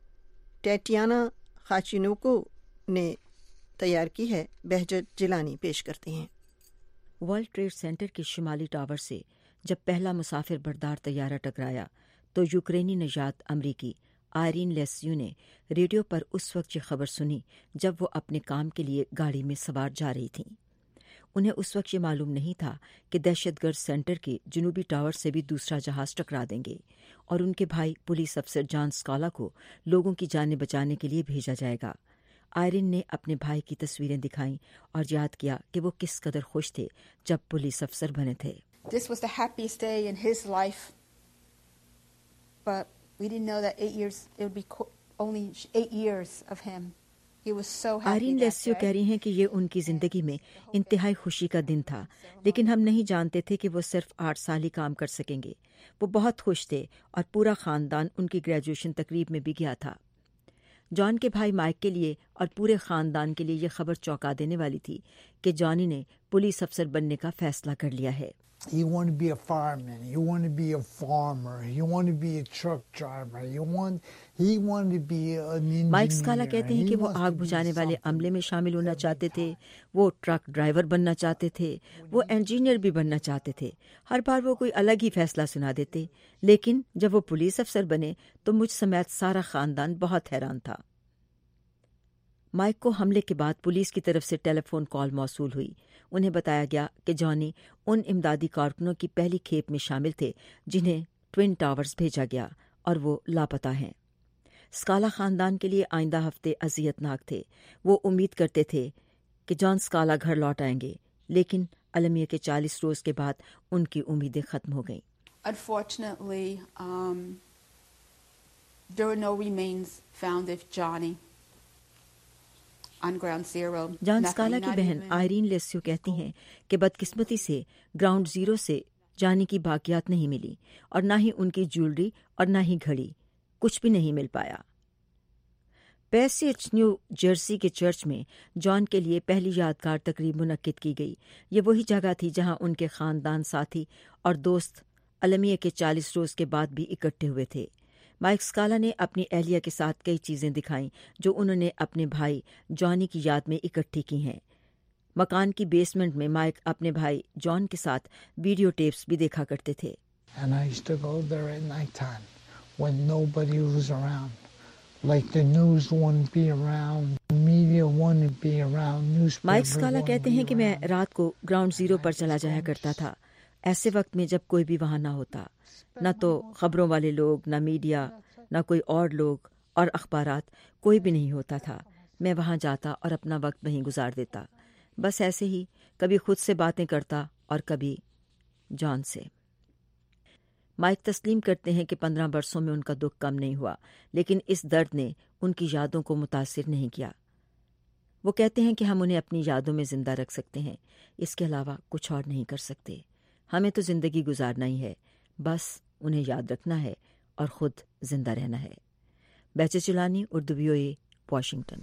ٹیٹیانا خاچینوکو نے تیار کی ہے، بہجت جیلانی پیش کرتے ہیں۔ ورلڈ ٹریڈ سینٹر کے شمالی ٹاور سے جب پہلا مسافر بردار طیارہ ٹکرایا تو یوکرینی نژاد امریکی آئرین لیسیو نے ریڈیو پر اس وقت یہ خبر سنی جب وہ اپنے کام کے لیے گاڑی میں سوار جا رہی تھیں۔ انہیں اس وقت یہ معلوم نہیں تھا کہ دہشت گرد سینٹر کے جنوبی ٹاور سے بھی دوسرا جہاز ٹکرا دیں گے اور ان کے بھائی پولیس افسر جان اسکالا کو لوگوں کی جانیں بچانے کے لیے بھیجا جائے گا۔ آئرین نے اپنے بھائی کی تصویریں دکھائیں اور یاد کیا کہ وہ کس قدر خوش تھے جب پولیس افسر بنے تھے۔ This was the happiest day in his life, but we didn't know that 8 years, it would be only 8 years of him. آئرین لیسیو کہہ رہی ہیں کہ یہ ان کی زندگی میں انتہائی خوشی کا دن تھا، لیکن ہم نہیں جانتے تھے کہ وہ صرف 8 سال ہی کام کر سکیں گے۔ وہ بہت خوش تھے اور پورا خاندان ان کی گریجویشن تقریب میں بھی گیا تھا۔ جان کے بھائی مائک کے لیے اور پورے خاندان کے لیے یہ خبر چونکا دینے والی تھی کہ جانی نے پولیس افسر بننے کا فیصلہ کر لیا ہے۔ He wanted to be a fireman. He wanted to be a farmer. He wanted to be a truck driver. He wanted to be an engineer. Mike Scala کہتے ہیں کہ وہ آگ بجھانے والے عملے میں شامل ہونا چاہتے تھے، وہ ٹرک ڈرائیور بننا چاہتے تھے، وہ انجینئر بھی بننا چاہتے تھے۔ ہر بار وہ کوئی الگ ہی فیصلہ سنا دیتے، لیکن جب وہ پولیس افسر بنے تو مجھ سمیت سارا خاندان بہت حیران تھا۔ مائک کو حملے کے بعد پولیس کی طرف سے ٹیلی فون کال موصول ہوئی۔ انہیں بتایا گیا کہ جانی ان امدادی کارکنوں کی پہلی کھیپ میں شامل تھے جنہیں ٹوئن ٹاورز بھیجا گیا اور وہ لاپتہ ہیں۔ اسکالا خاندان کے لیے آئندہ ہفتے اذیت ناک تھے۔ وہ امید کرتے تھے کہ جان اسکالا گھر لوٹ آئیں گے، لیکن المیہ کے 40 روز کے بعد ان کی امیدیں ختم ہو گئیں۔ Unfortunately, there were no remains found of Johnny. جان اسکالا کی بہن آئرین لیسیو کہتی ہیں کہ بدقسمتی سے گراؤنڈ زیرو سے جانی کی باقیات نہیں ملی اور نہ ہی ان کی جیولری اور نہ ہی گھڑی، کچھ بھی نہیں مل پایا۔ پیسیج نیو جرسی کے چرچ میں جان کے لیے پہلی یادگار تقریب منعقد کی گئی۔ یہ وہی جگہ تھی جہاں ان کے خاندان ساتھی اور دوست المیہ کے 40 روز کے بعد بھی اکٹھے ہوئے تھے۔ مائک اسکالا نے اپنی اہلیہ کے ساتھ کئی چیزیں دکھائیں جو انہوں نے اپنے بھائی جانی کی یاد میں اکٹھی کی ہیں۔ مکان کی بیسمنٹ میں مائک اپنے بھائی جان کے ساتھ ویڈیو ٹیپس بھی دیکھا کرتے تھے۔ And I used to go there at night time when nobody was around. Like the news wouldn't be around, the media wouldn't be around, newspaper Mike Scala wouldn't کہتے be ہیں کہ میں around. رات کو گراؤنڈ زیرو پر چلا جایا کرتا تھا، ایسے وقت میں جب کوئی بھی وہاں نہ ہوتا، نہ تو خبروں والے لوگ، نہ میڈیا، نہ کوئی اور لوگ اور اخبارات، کوئی بھی نہیں ہوتا تھا۔ میں وہاں جاتا اور اپنا وقت وہیں گزار دیتا، بس ایسے ہی، کبھی خود سے باتیں کرتا اور کبھی جان سے۔ مائک تسلیم کرتے ہیں کہ 15 برسوں میں ان کا دکھ کم نہیں ہوا، لیکن اس درد نے ان کی یادوں کو متاثر نہیں کیا۔ وہ کہتے ہیں کہ ہم انہیں اپنی یادوں میں زندہ رکھ سکتے ہیں، اس کے علاوہ کچھ اور نہیں کر سکتے۔ ہمیں تو زندگی گزارنا ہی ہے، بس انہیں یاد رکھنا ہے اور خود زندہ رہنا ہے۔ بیچے چلانی، اردو VOA، واشنگٹن۔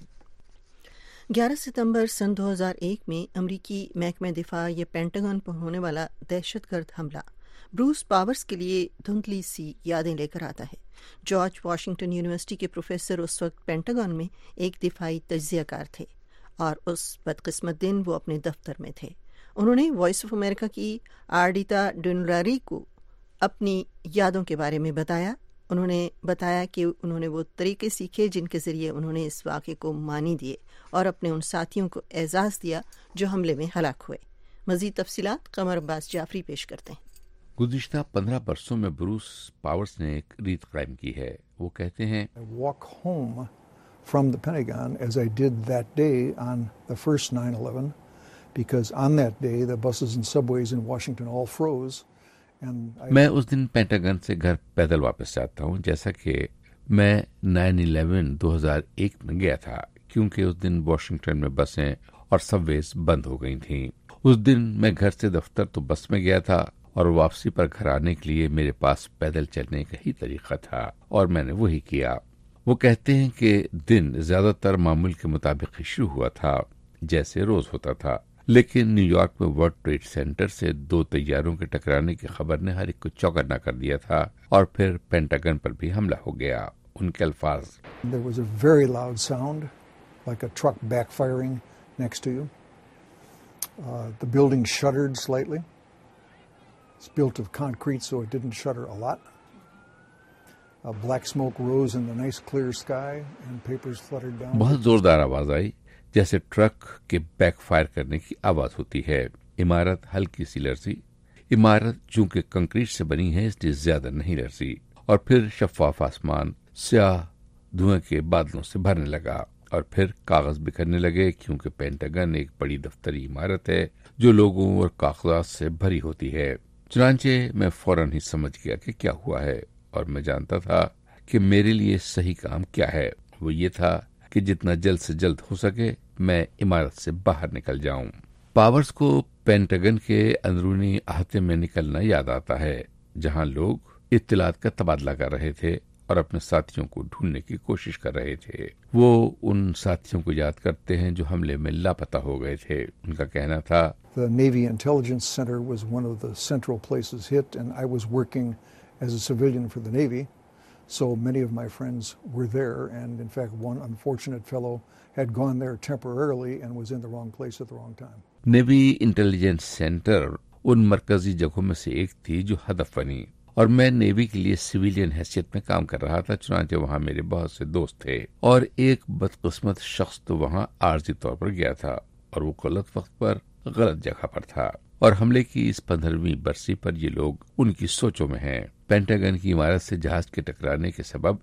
11 ستمبر سن 2001 میں امریکی محکمہ دفاع یا پینٹاگن پر ہونے والا دہشت گرد حملہ بروس پاورز کے لیے دھندلی سی یادیں لے کر آتا ہے۔ جارج واشنگٹن یونیورسٹی کے پروفیسر اس وقت پینٹاگن میں ایک دفاعی تجزیہ کار تھے اور اس بدقسمت دن وہ اپنے دفتر میں تھے۔ انہوں نے وائس آف امریکہ کی آرڈیتا ڈونلاری کو اپنی یادوں کے بارے میں بتایا۔ انہوں نے بتایا کہ انہوں نے وہ طریقے سیکھے جن کے ذریعے انہوں نے اس واقعے کو معنی دیے اور اپنے ان ساتھیوں کو اعزاز دیا جو حملے میں ہلاک ہوئے۔ مزید تفصیلات قمر عباس جعفری پیش کرتے ہیں۔ گزشتہ 15 برسوں میں بروس پاورز نے ایک ریت قائم کی ہے۔ وہ کہتے ہیں I walk home from the Pentagon as I did that day on the first 9/11 because on that day the buses and subways in Washington all froze and میں اس دن پینٹاگن سے گھر پیدل واپس جاتا ہوں جیسا کہ میں 9/11 2001 میں گیا تھا، کیونکہ اس دن واشنگٹن میں بسیں اور سب ویز بند ہو گئی تھیں۔ اس دن میں گھر سے دفتر تو بس میں گیا تھا اور واپسی پر گھر آنے کے لیے میرے پاس پیدل چلنے کا ہی طریقہ تھا اور میں نے وہی کیا۔ وہ کہتے ہیں کہ دن زیادہ تر معمول کے مطابق ہی شروع ہوا تھا جیسے روز ہوتا تھا، لیکن نیو یارک میں ورلڈ ٹریڈ سینٹر سے 2 طیاروں کے ٹکرانے کی خبر نے ہر ایک کو چوکنا کر دیا تھا اور پھر پینٹاگن پر بھی حملہ ہو گیا۔ ان کے الفاظ، there was a very loud sound like a truck backfiring next to you. The building shuddered slightly. It's built of concrete, so it didn't shudder a lot. Black smoke rose in the nice clear sky and papers fluttered down. بہت زوردار آواز آئی جیسے truck کے back fire کرنے کی آواز ہوتی ہے۔ عمارت ہلکی سی لرزی۔ عمارت چونکہ کنکریٹ سے بنی ہے اس لیے زیادہ نہیں لرزی، اور پھر شفاف آسمان سیاہ دھوئیں کے بادلوں سے بھرنے لگا اور پھر کاغذ بکھرنے لگے، کیونکہ پینٹاگن ایک بڑی دفتری عمارت ہے جو لوگوں اور کاغذات سے بھری ہوتی ہے۔ چنانچہ میں فوراً ہی سمجھ گیا کہ کیا ہوا ہے، اور میں جانتا تھا کہ میرے لیے صحیح کام کیا ہے۔ وہ یہ تھا کہ جتنا جلد سے جلد ہو سکے میں عمارت سے باہر نکل جاؤں۔ پاورز کو پینٹاگن کے اندرونی احاطے میں نکلنا یاد آتا ہے، جہاں لوگ اطلاعات کا تبادلہ کر رہے تھے اور اپنے ساتھیوں کو ڈھونڈنے کی کوشش کر رہے تھے۔ وہ ان ساتھیوں کو یاد کرتے ہیں جو حملے میں لاپتہ ہو گئے تھے۔ ان کا کہنا تھا، The Navy Intelligence Center was one of the central places hit, and I was working as a civilian for the Navy, so many of my friends were there, and in fact one unfortunate fellow had gone there temporarily and was in the wrong place at the wrong time. Navy intelligence center ان مرکزی جگہوں میں سے ایک تھی جو ہدف بنی، اور میں نیوی کے لیے سویلین حیثیت میں کام کر رہا تھا، چنانچہ وہاں میرے بہت سے دوست تھے، اور ایک بدقسمت شخص تو وہاں عارضی طور پر گیا تھا اور وہ غلط وقت پر غلط جگہ پر تھا، اور حملے کی اس 15ویں برسی پر یہ لوگ ان کی سوچوں میں ہیں۔ پینٹاگن کی عمارت سے جہاز کے ٹکرانے کے سبب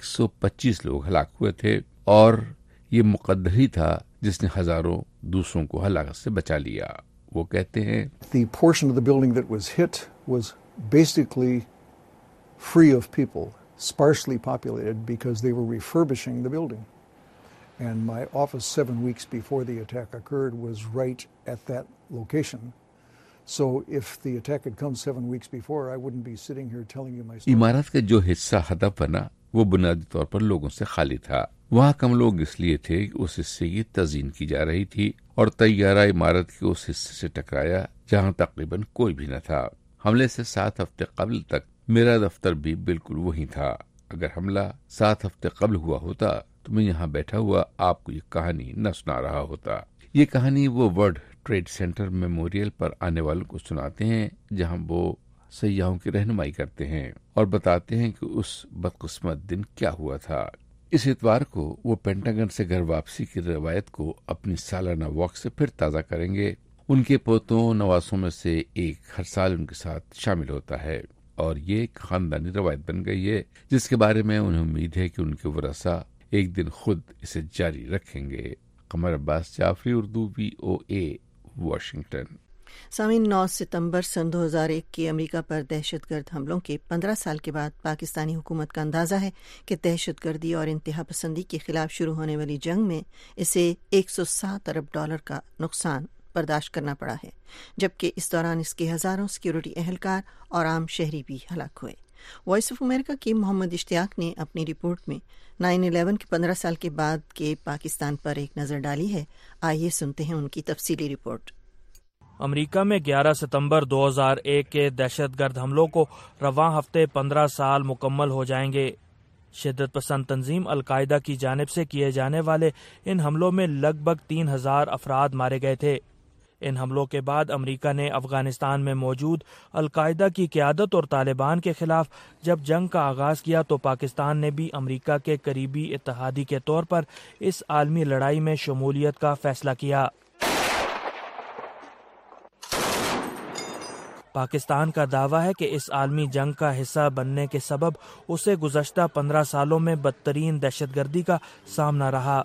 125 لوگ ہلاک ہوئے تھے، اور یہ مقدر ہی تھا جس نے ہزاروں دوسروں کو ہلاکت سے بچا لیا۔ وہ کہتے ہیں، The portion of the building that was hit was basically free of people, sparsely populated because they were refurbishing the building. And my office 7 weeks before the attack occurred was right at that location. So if the attack had come 7 weeks before, I wouldn't be sitting here telling you my story. عمارت کا جو حصہ ہدف بنا وہ بنیادی طور پر لوگوں سے خالی تھا۔ وہاں کم لوگ اس لیے تھے کہ اس حصے کی تزئین کی جا رہی تھی، اور طیارہ عمارت کے اس حصے سے ٹکرایا جہاں تقریباً کوئی بھی نہ تھا۔ حملے سے 7 ہفتے قبل تک میرا دفتر بھی بالکل وہی تھا. اگر حملہ 7 ہفتے قبل ہوا ہوتا تو میں یہاں بیٹھا ہوا آپ کو یہ کہانی نہ سنا رہا ہوتا. یہ کہانی وہ ورلڈ ٹریڈ سینٹر میموریل پر آنے والوں کو سناتے ہیں جہاں وہ سیاحوں کی رہنمائی کرتے ہیں اور بتاتے ہیں کہ اس بدقسمت دن کیا ہوا تھا. اس اتوار کو وہ پینٹاگن سے گھر واپسی کی روایت کو اپنی سالانہ واک سے پھر تازہ کریں گے. ان کے پوتوں نواسوں میں سے ایک ہر سال ان کے ساتھ شامل ہوتا ہے اور یہ ایک خاندانی روایت بن گئی ہے جس کے بارے میں انہیں امید ہے کہ ان کے ورثاء ایک دن خود اسے جاری رکھیں گے. Qamar Abbas Jafri, Urdu VOA، Washington. سامعین، 9 ستمبر سن 2001 کے امریکہ پر دہشت گرد حملوں کے 15 سال کے بعد پاکستانی حکومت کا اندازہ ہے کہ دہشت گردی اور انتہا پسندی کے خلاف شروع ہونے والی جنگ میں اسے $107 ارب کا نقصان برداشت کرنا پڑا ہے، جبکہ اس دوران اس کے ہزاروں سیکیورٹی اہلکار اور عام شہری بھی ہلاک ہوئے. وائس آف امریکہ کے محمد اشتیاق نے اپنی رپورٹ میں 9/11 کے 15 سال کے بعد کے پاکستان پر ایک نظر ڈالی ہے. آئیے سنتے ہیں ان کی تفصیلی رپورٹ. امریکہ میں 11 ستمبر 2001 کے دہشت گرد حملوں کو رواں ہفتے 15 سال مکمل ہو جائیں گے. شدت پسند تنظیم القاعدہ کی جانب سے کیے جانے والے ان حملوں میں لگ بھگ 3000 افراد مارے گئے تھے. ان حملوں کے بعد امریکہ نے افغانستان میں موجود القاعدہ کی قیادت اور طالبان کے خلاف جب جنگ کا آغاز کیا تو پاکستان نے بھی امریکہ کے قریبی اتحادی کے طور پر اس عالمی لڑائی میں شمولیت کا فیصلہ کیا. پاکستان کا دعویٰ ہے کہ اس عالمی جنگ کا حصہ بننے کے سبب اسے گزشتہ 15 سالوں میں بدترین دہشت گردی کا سامنا رہا.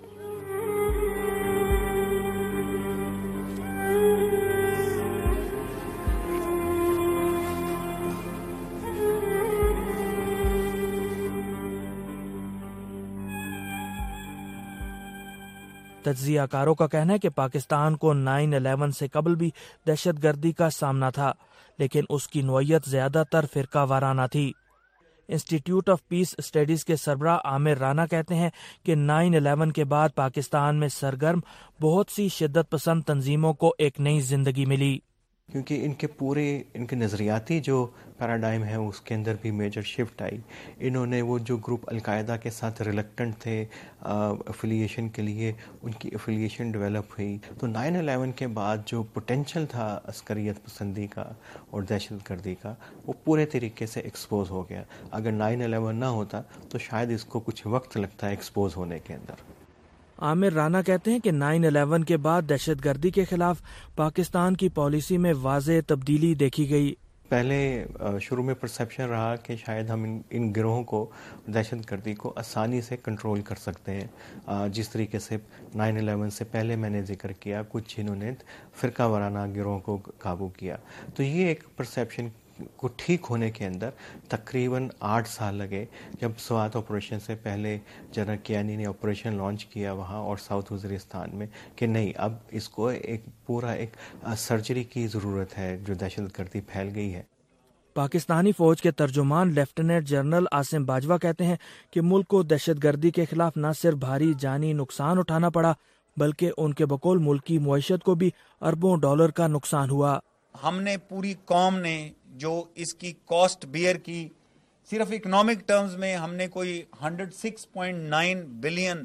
تجزیہ کاروں کا کہنا ہے کہ پاکستان کو 9/11 سے قبل بھی دہشت گردی کا سامنا تھا، لیکن اس کی نوعیت زیادہ تر فرقہ وارانہ تھی. انسٹیٹیوٹ آف پیس اسٹڈیز کے سربراہ عامر رانا کہتے ہیں کہ 9/11 کے بعد پاکستان میں سرگرم بہت سی شدت پسند تنظیموں کو ایک نئی زندگی ملی، کیونکہ ان کے نظریاتی جو پیراڈائم ہے اس کے اندر بھی میجر شفٹ آئی. انہوں نے وہ جو گروپ القاعدہ کے ساتھ ریلیکٹنٹ تھے افیلیشن کے لیے، ان کی افیلیشن ڈیولپ ہوئی. تو 9/11 کے بعد جو پوٹینشل تھا عسکریت پسندی کا اور دہشت گردی کا، وہ پورے طریقے سے ایکسپوز ہو گیا. اگر 9/11 نہ ہوتا تو شاید اس کو کچھ وقت لگتا ہے ایکسپوز ہونے کے اندر. عامر رانا کہتے ہیں کہ 9/11 کے بعد دہشت گردی کے خلاف پاکستان کی پالیسی میں واضح تبدیلی دیکھی گئی. پہلے شروع میں پرسیپشن رہا کہ شاید ہم ان گروہوں کو، دہشت گردی کو آسانی سے کنٹرول کر سکتے ہیں، جس طریقے سے 9/11 سے پہلے میں نے ذکر کیا کچھ جنہوں نے فرقہ وارانہ گروہوں کو قابو کیا. تو یہ ایک پرسیپشن کو ٹھیک ہونے کے اندر تقریباً 8 سال لگے. جب سوات آپریشن سے پہلے جنرل کیانی نے آپریشن لانچ کیا وہاں اور ساؤتھ وزیرستان میں کہ نہیں، اب اس کو ایک پورا ایک سرجری کی ضرورت ہے، جو دہشت گردی پھیل گئی ہے. پاکستانی فوج کے ترجمان لیفٹیننٹ جنرل عاصم باجوہ کہتے ہیں کہ ملک کو دہشت گردی کے خلاف نہ صرف بھاری جانی نقصان اٹھانا پڑا بلکہ ان کے بقول ملکی معیشت کو بھی اربوں ڈالر کا نقصان ہوا. ہم نے پوری قوم نے جو اس کی کاسٹ بیئر کی، صرف اکنامک ٹرمز میں ہم نے کوئی $106.9 بلین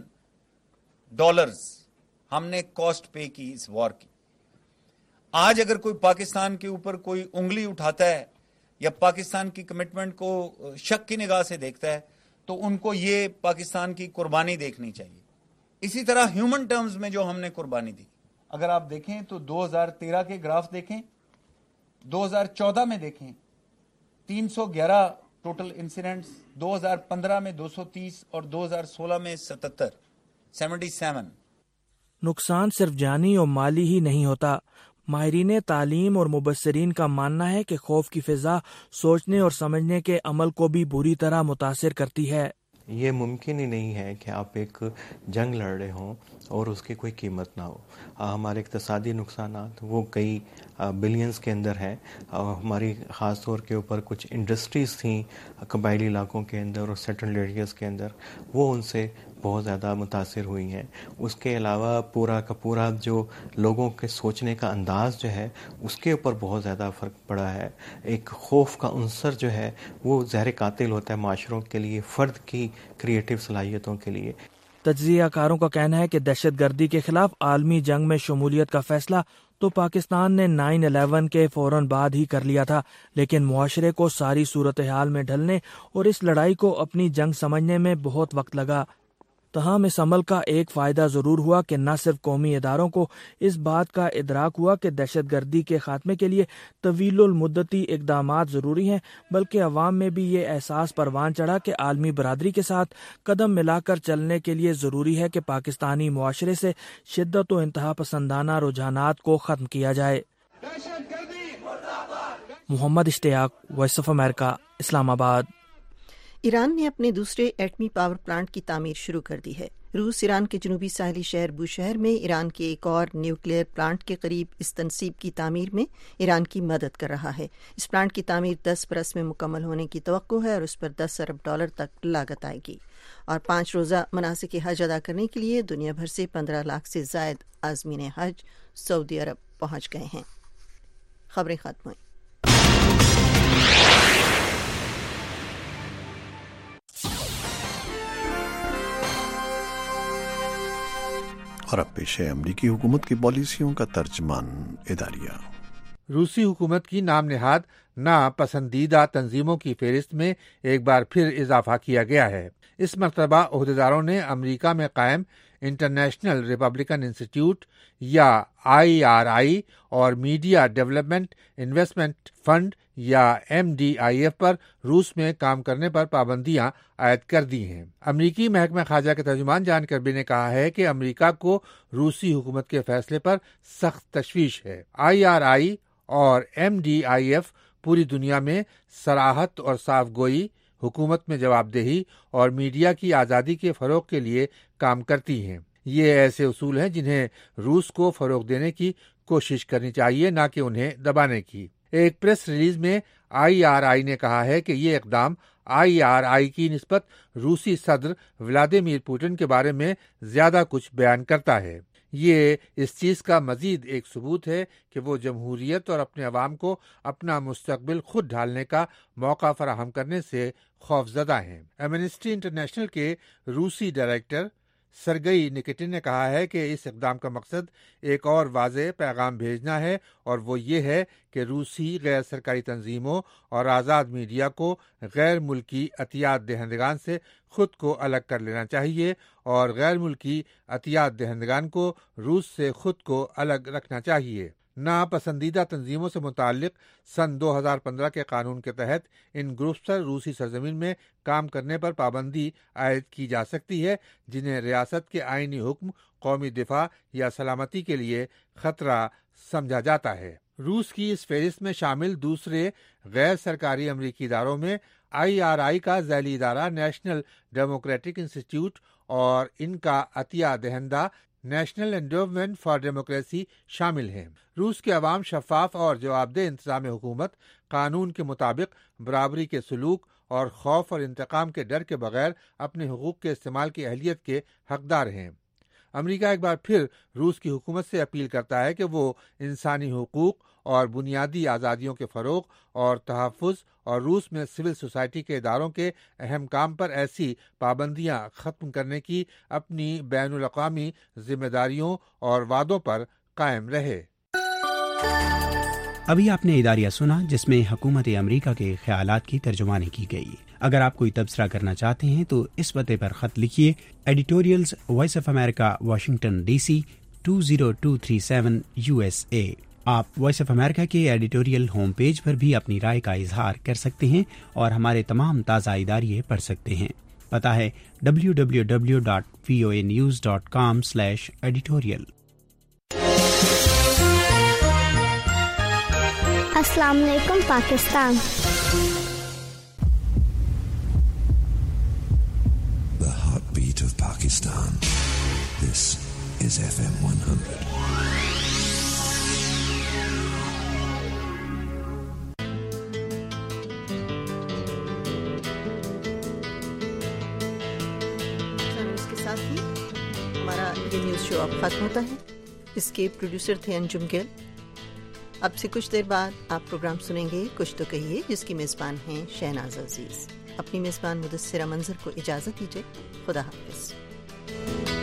ہم نے کاسٹ پے کی اس وار کی. آج اگر کوئی پاکستان کے اوپر کوئی انگلی اٹھاتا ہے یا پاکستان کی کمٹمنٹ کو شک کی نگاہ سے دیکھتا ہے تو ان کو یہ پاکستان کی قربانی دیکھنی چاہیے. اسی طرح ہیومن ٹرمز میں جو ہم نے قربانی دی، اگر آپ دیکھیں تو 2013 کے گراف دیکھیں، 2014 میں دیکھیں 311 ٹوٹل انسیڈنٹس، 2015 میں 230 اور 2016 میں 77. نقصان صرف جانی اور مالی ہی نہیں ہوتا. ماہرین تعلیم اور مبصرین کا ماننا ہے کہ خوف کی فضا سوچنے اور سمجھنے کے عمل کو بھی بری طرح متاثر کرتی ہے. یہ ممکن ہی نہیں ہے کہ آپ ایک جنگ لڑ رہے ہوں اور اس کی کوئی قیمت نہ ہو. ہمارے اقتصادی نقصانات وہ کئی بلینز کے اندر ہے. ہماری خاص طور کے اوپر کچھ انڈسٹریز تھیں قبائلی علاقوں کے اندر اور سیٹلڈ ایریاز کے اندر, وہ ان سے بہت زیادہ متاثر ہوئی ہیں. اس کے علاوہ پورا کا پورا جو لوگوں کے سوچنے کا انداز جو ہے اس کے اوپر بہت زیادہ فرق پڑا ہے. ایک خوف کا عنصر جو ہے وہ زہر قاتل ہوتا ہے معاشروں کے لیے, فرد کی کریٹیو صلاحیتوں کے لیے. تجزیہ کاروں کا کہنا ہے کہ دہشت گردی کے خلاف عالمی جنگ میں شمولیت کا فیصلہ تو پاکستان نے 9/11 کے فوراً بعد ہی کر لیا تھا, لیکن معاشرے کو ساری صورتحال میں ڈھلنے اور اس لڑائی کو اپنی جنگ سمجھنے میں بہت وقت لگا. تاہم اس عمل کا ایک فائدہ ضرور ہوا کہ نہ صرف قومی اداروں کو اس بات کا ادراک ہوا کہ دہشت گردی کے خاتمے کے لیے طویل المدتی اقدامات ضروری ہیں, بلکہ عوام میں بھی یہ احساس پروان چڑھا کہ عالمی برادری کے ساتھ قدم ملا کر چلنے کے لیے ضروری ہے کہ پاکستانی معاشرے سے شدت و انتہا پسندانہ رجحانات کو ختم کیا جائے. محمد اشتیاق, وائس آف امریکہ, اسلام آباد. ایران نے اپنے دوسرے ایٹمی پاور پلانٹ کی تعمیر شروع کر دی ہے. روس ایران کے جنوبی ساحلی شہر بوشہر میں ایران کے ایک اور نیوکلیئر پلانٹ کے قریب اس تنصیب کی تعمیر میں ایران کی مدد کر رہا ہے. اس پلانٹ کی تعمیر 10 برس میں مکمل ہونے کی توقع ہے اور اس پر $10 ارب تک لاگت آئے گی. اور 5 روزہ مناسک حج ادا کرنے کے لیے دنیا بھر سے 15 لاکھ سے زائد عازمین حج سعودی عرب پہنچ گئے ہیں. خبریں ختم ہوئیں. اور اب پیش ہے امریکی حکومت کی پالیسیوں کا ترجمان اداریہ. روسی حکومت کی نام نہاد ناپسندیدہ تنظیموں کی فہرست میں ایک بار پھر اضافہ کیا گیا ہے. اس مرتبہ عہدیداروں نے امریکہ میں قائم انٹرنیشنل ریپبلکن انسٹیٹیوٹ یا IRI اور میڈیا ڈیولپمنٹ انویسٹمنٹ فنڈ یا MDIF پر روس میں کام کرنے پر پابندیاں عائد کر دی ہیں. امریکی محکمہ خارجہ کے ترجمان جان کربی نے کہا ہے کہ امریکہ کو روسی حکومت کے فیصلے پر سخت تشویش ہے. IRI اور MDIF پوری دنیا میں صراحت اور صاف گوئی، حکومت میں جواب دہی اور میڈیا کی آزادی کے فروغ کے لیے کام کرتی ہیں. یہ ایسے اصول ہیں جنہیں روس کو فروغ دینے کی کوشش کرنی چاہیے، نہ کہ انہیں دبانے کی. ایک پریس ریلیز میں IRI نے کہا ہے کہ یہ اقدام IRI کی نسبت روسی صدر ولادیمیر پوٹن کے بارے میں زیادہ کچھ بیان کرتا ہے. یہ اس چیز کا مزید ایک ثبوت ہے کہ وہ جمہوریت اور اپنے عوام کو اپنا مستقبل خود ڈھالنے کا موقع فراہم کرنے سے خوفزدہ ہیں. ایمنسٹی انٹرنیشنل کے روسی ڈائریکٹر سرگئی نکیٹن نے کہا ہے کہ اس اقدام کا مقصد ایک اور واضح پیغام بھیجنا ہے، اور وہ یہ ہے کہ روسی غیر سرکاری تنظیموں اور آزاد میڈیا کو غیر ملکی عطیات دہندگان سے خود کو الگ کر لینا چاہیے اور غیر ملکی عطیات دہندگان کو روس سے خود کو الگ رکھنا چاہیے. ناپسندیدہ تنظیموں سے متعلق سن 2015 کے قانون کے تحت ان گروپس پر روسی سرزمین میں کام کرنے پر پابندی عائد کی جا سکتی ہے جنہیں ریاست کے آئینی حکم، قومی دفاع یا سلامتی کے لیے خطرہ سمجھا جاتا ہے. روس کی اس فہرست میں شامل دوسرے غیر سرکاری امریکی اداروں میں IRI کا ذیلی ادارہ نیشنل ڈیموکریٹک انسٹیٹیوٹ اور ان کا عطیہ دہندہ نیشنل انڈومنٹ فار ڈیموکریسی شامل ہیں. روس کے عوام شفاف اور جواب دہ انتظام حکومت، قانون کے مطابق برابری کے سلوک اور خوف اور انتقام کے ڈر کے بغیر اپنے حقوق کے استعمال کی اہلیت کے حقدار ہیں. امریکہ ایک بار پھر روس کی حکومت سے اپیل کرتا ہے کہ وہ انسانی حقوق اور بنیادی آزادیوں کے فروغ اور تحفظ اور روس میں سول سوسائٹی کے اداروں کے اہم کام پر ایسی پابندیاں ختم کرنے کی اپنی بین الاقوامی ذمہ داریوں اور وعدوں پر قائم رہے. ابھی آپ نے اداریہ سنا جس میں حکومت امریکہ کے خیالات کی ترجمانی کی گئی. اگر آپ کوئی تبصرہ کرنا چاہتے ہیں تو اس پتے پر خط لکھیے: editorials voice of America, Washington DC 20237 USA. آپ وائس آف امریکہ کے ایڈیٹوریل ہوم پیج پر بھی اپنی رائے کا اظہار کر سکتے ہیں اور ہمارے تمام تازہ اداریے پڑھ سکتے ہیں. پتہ ہے www.voanews.com/editorial. السلام علیکم Pakistan. The heartbeat of Pakistan. This is FM 100. ہمارا یہ نیوز شو اب ختم ہوتا ہے. اس کے پروڈیوسر تھے انجم گل. اب سے کچھ دیر بعد آپ پروگرام سنیں گے کچھ تو کہیے، جس کی میزبان ہیں شہناز عزیز. اپنی میزبان مدثرہ منظر کو اجازت دیجیے. خدا حافظ.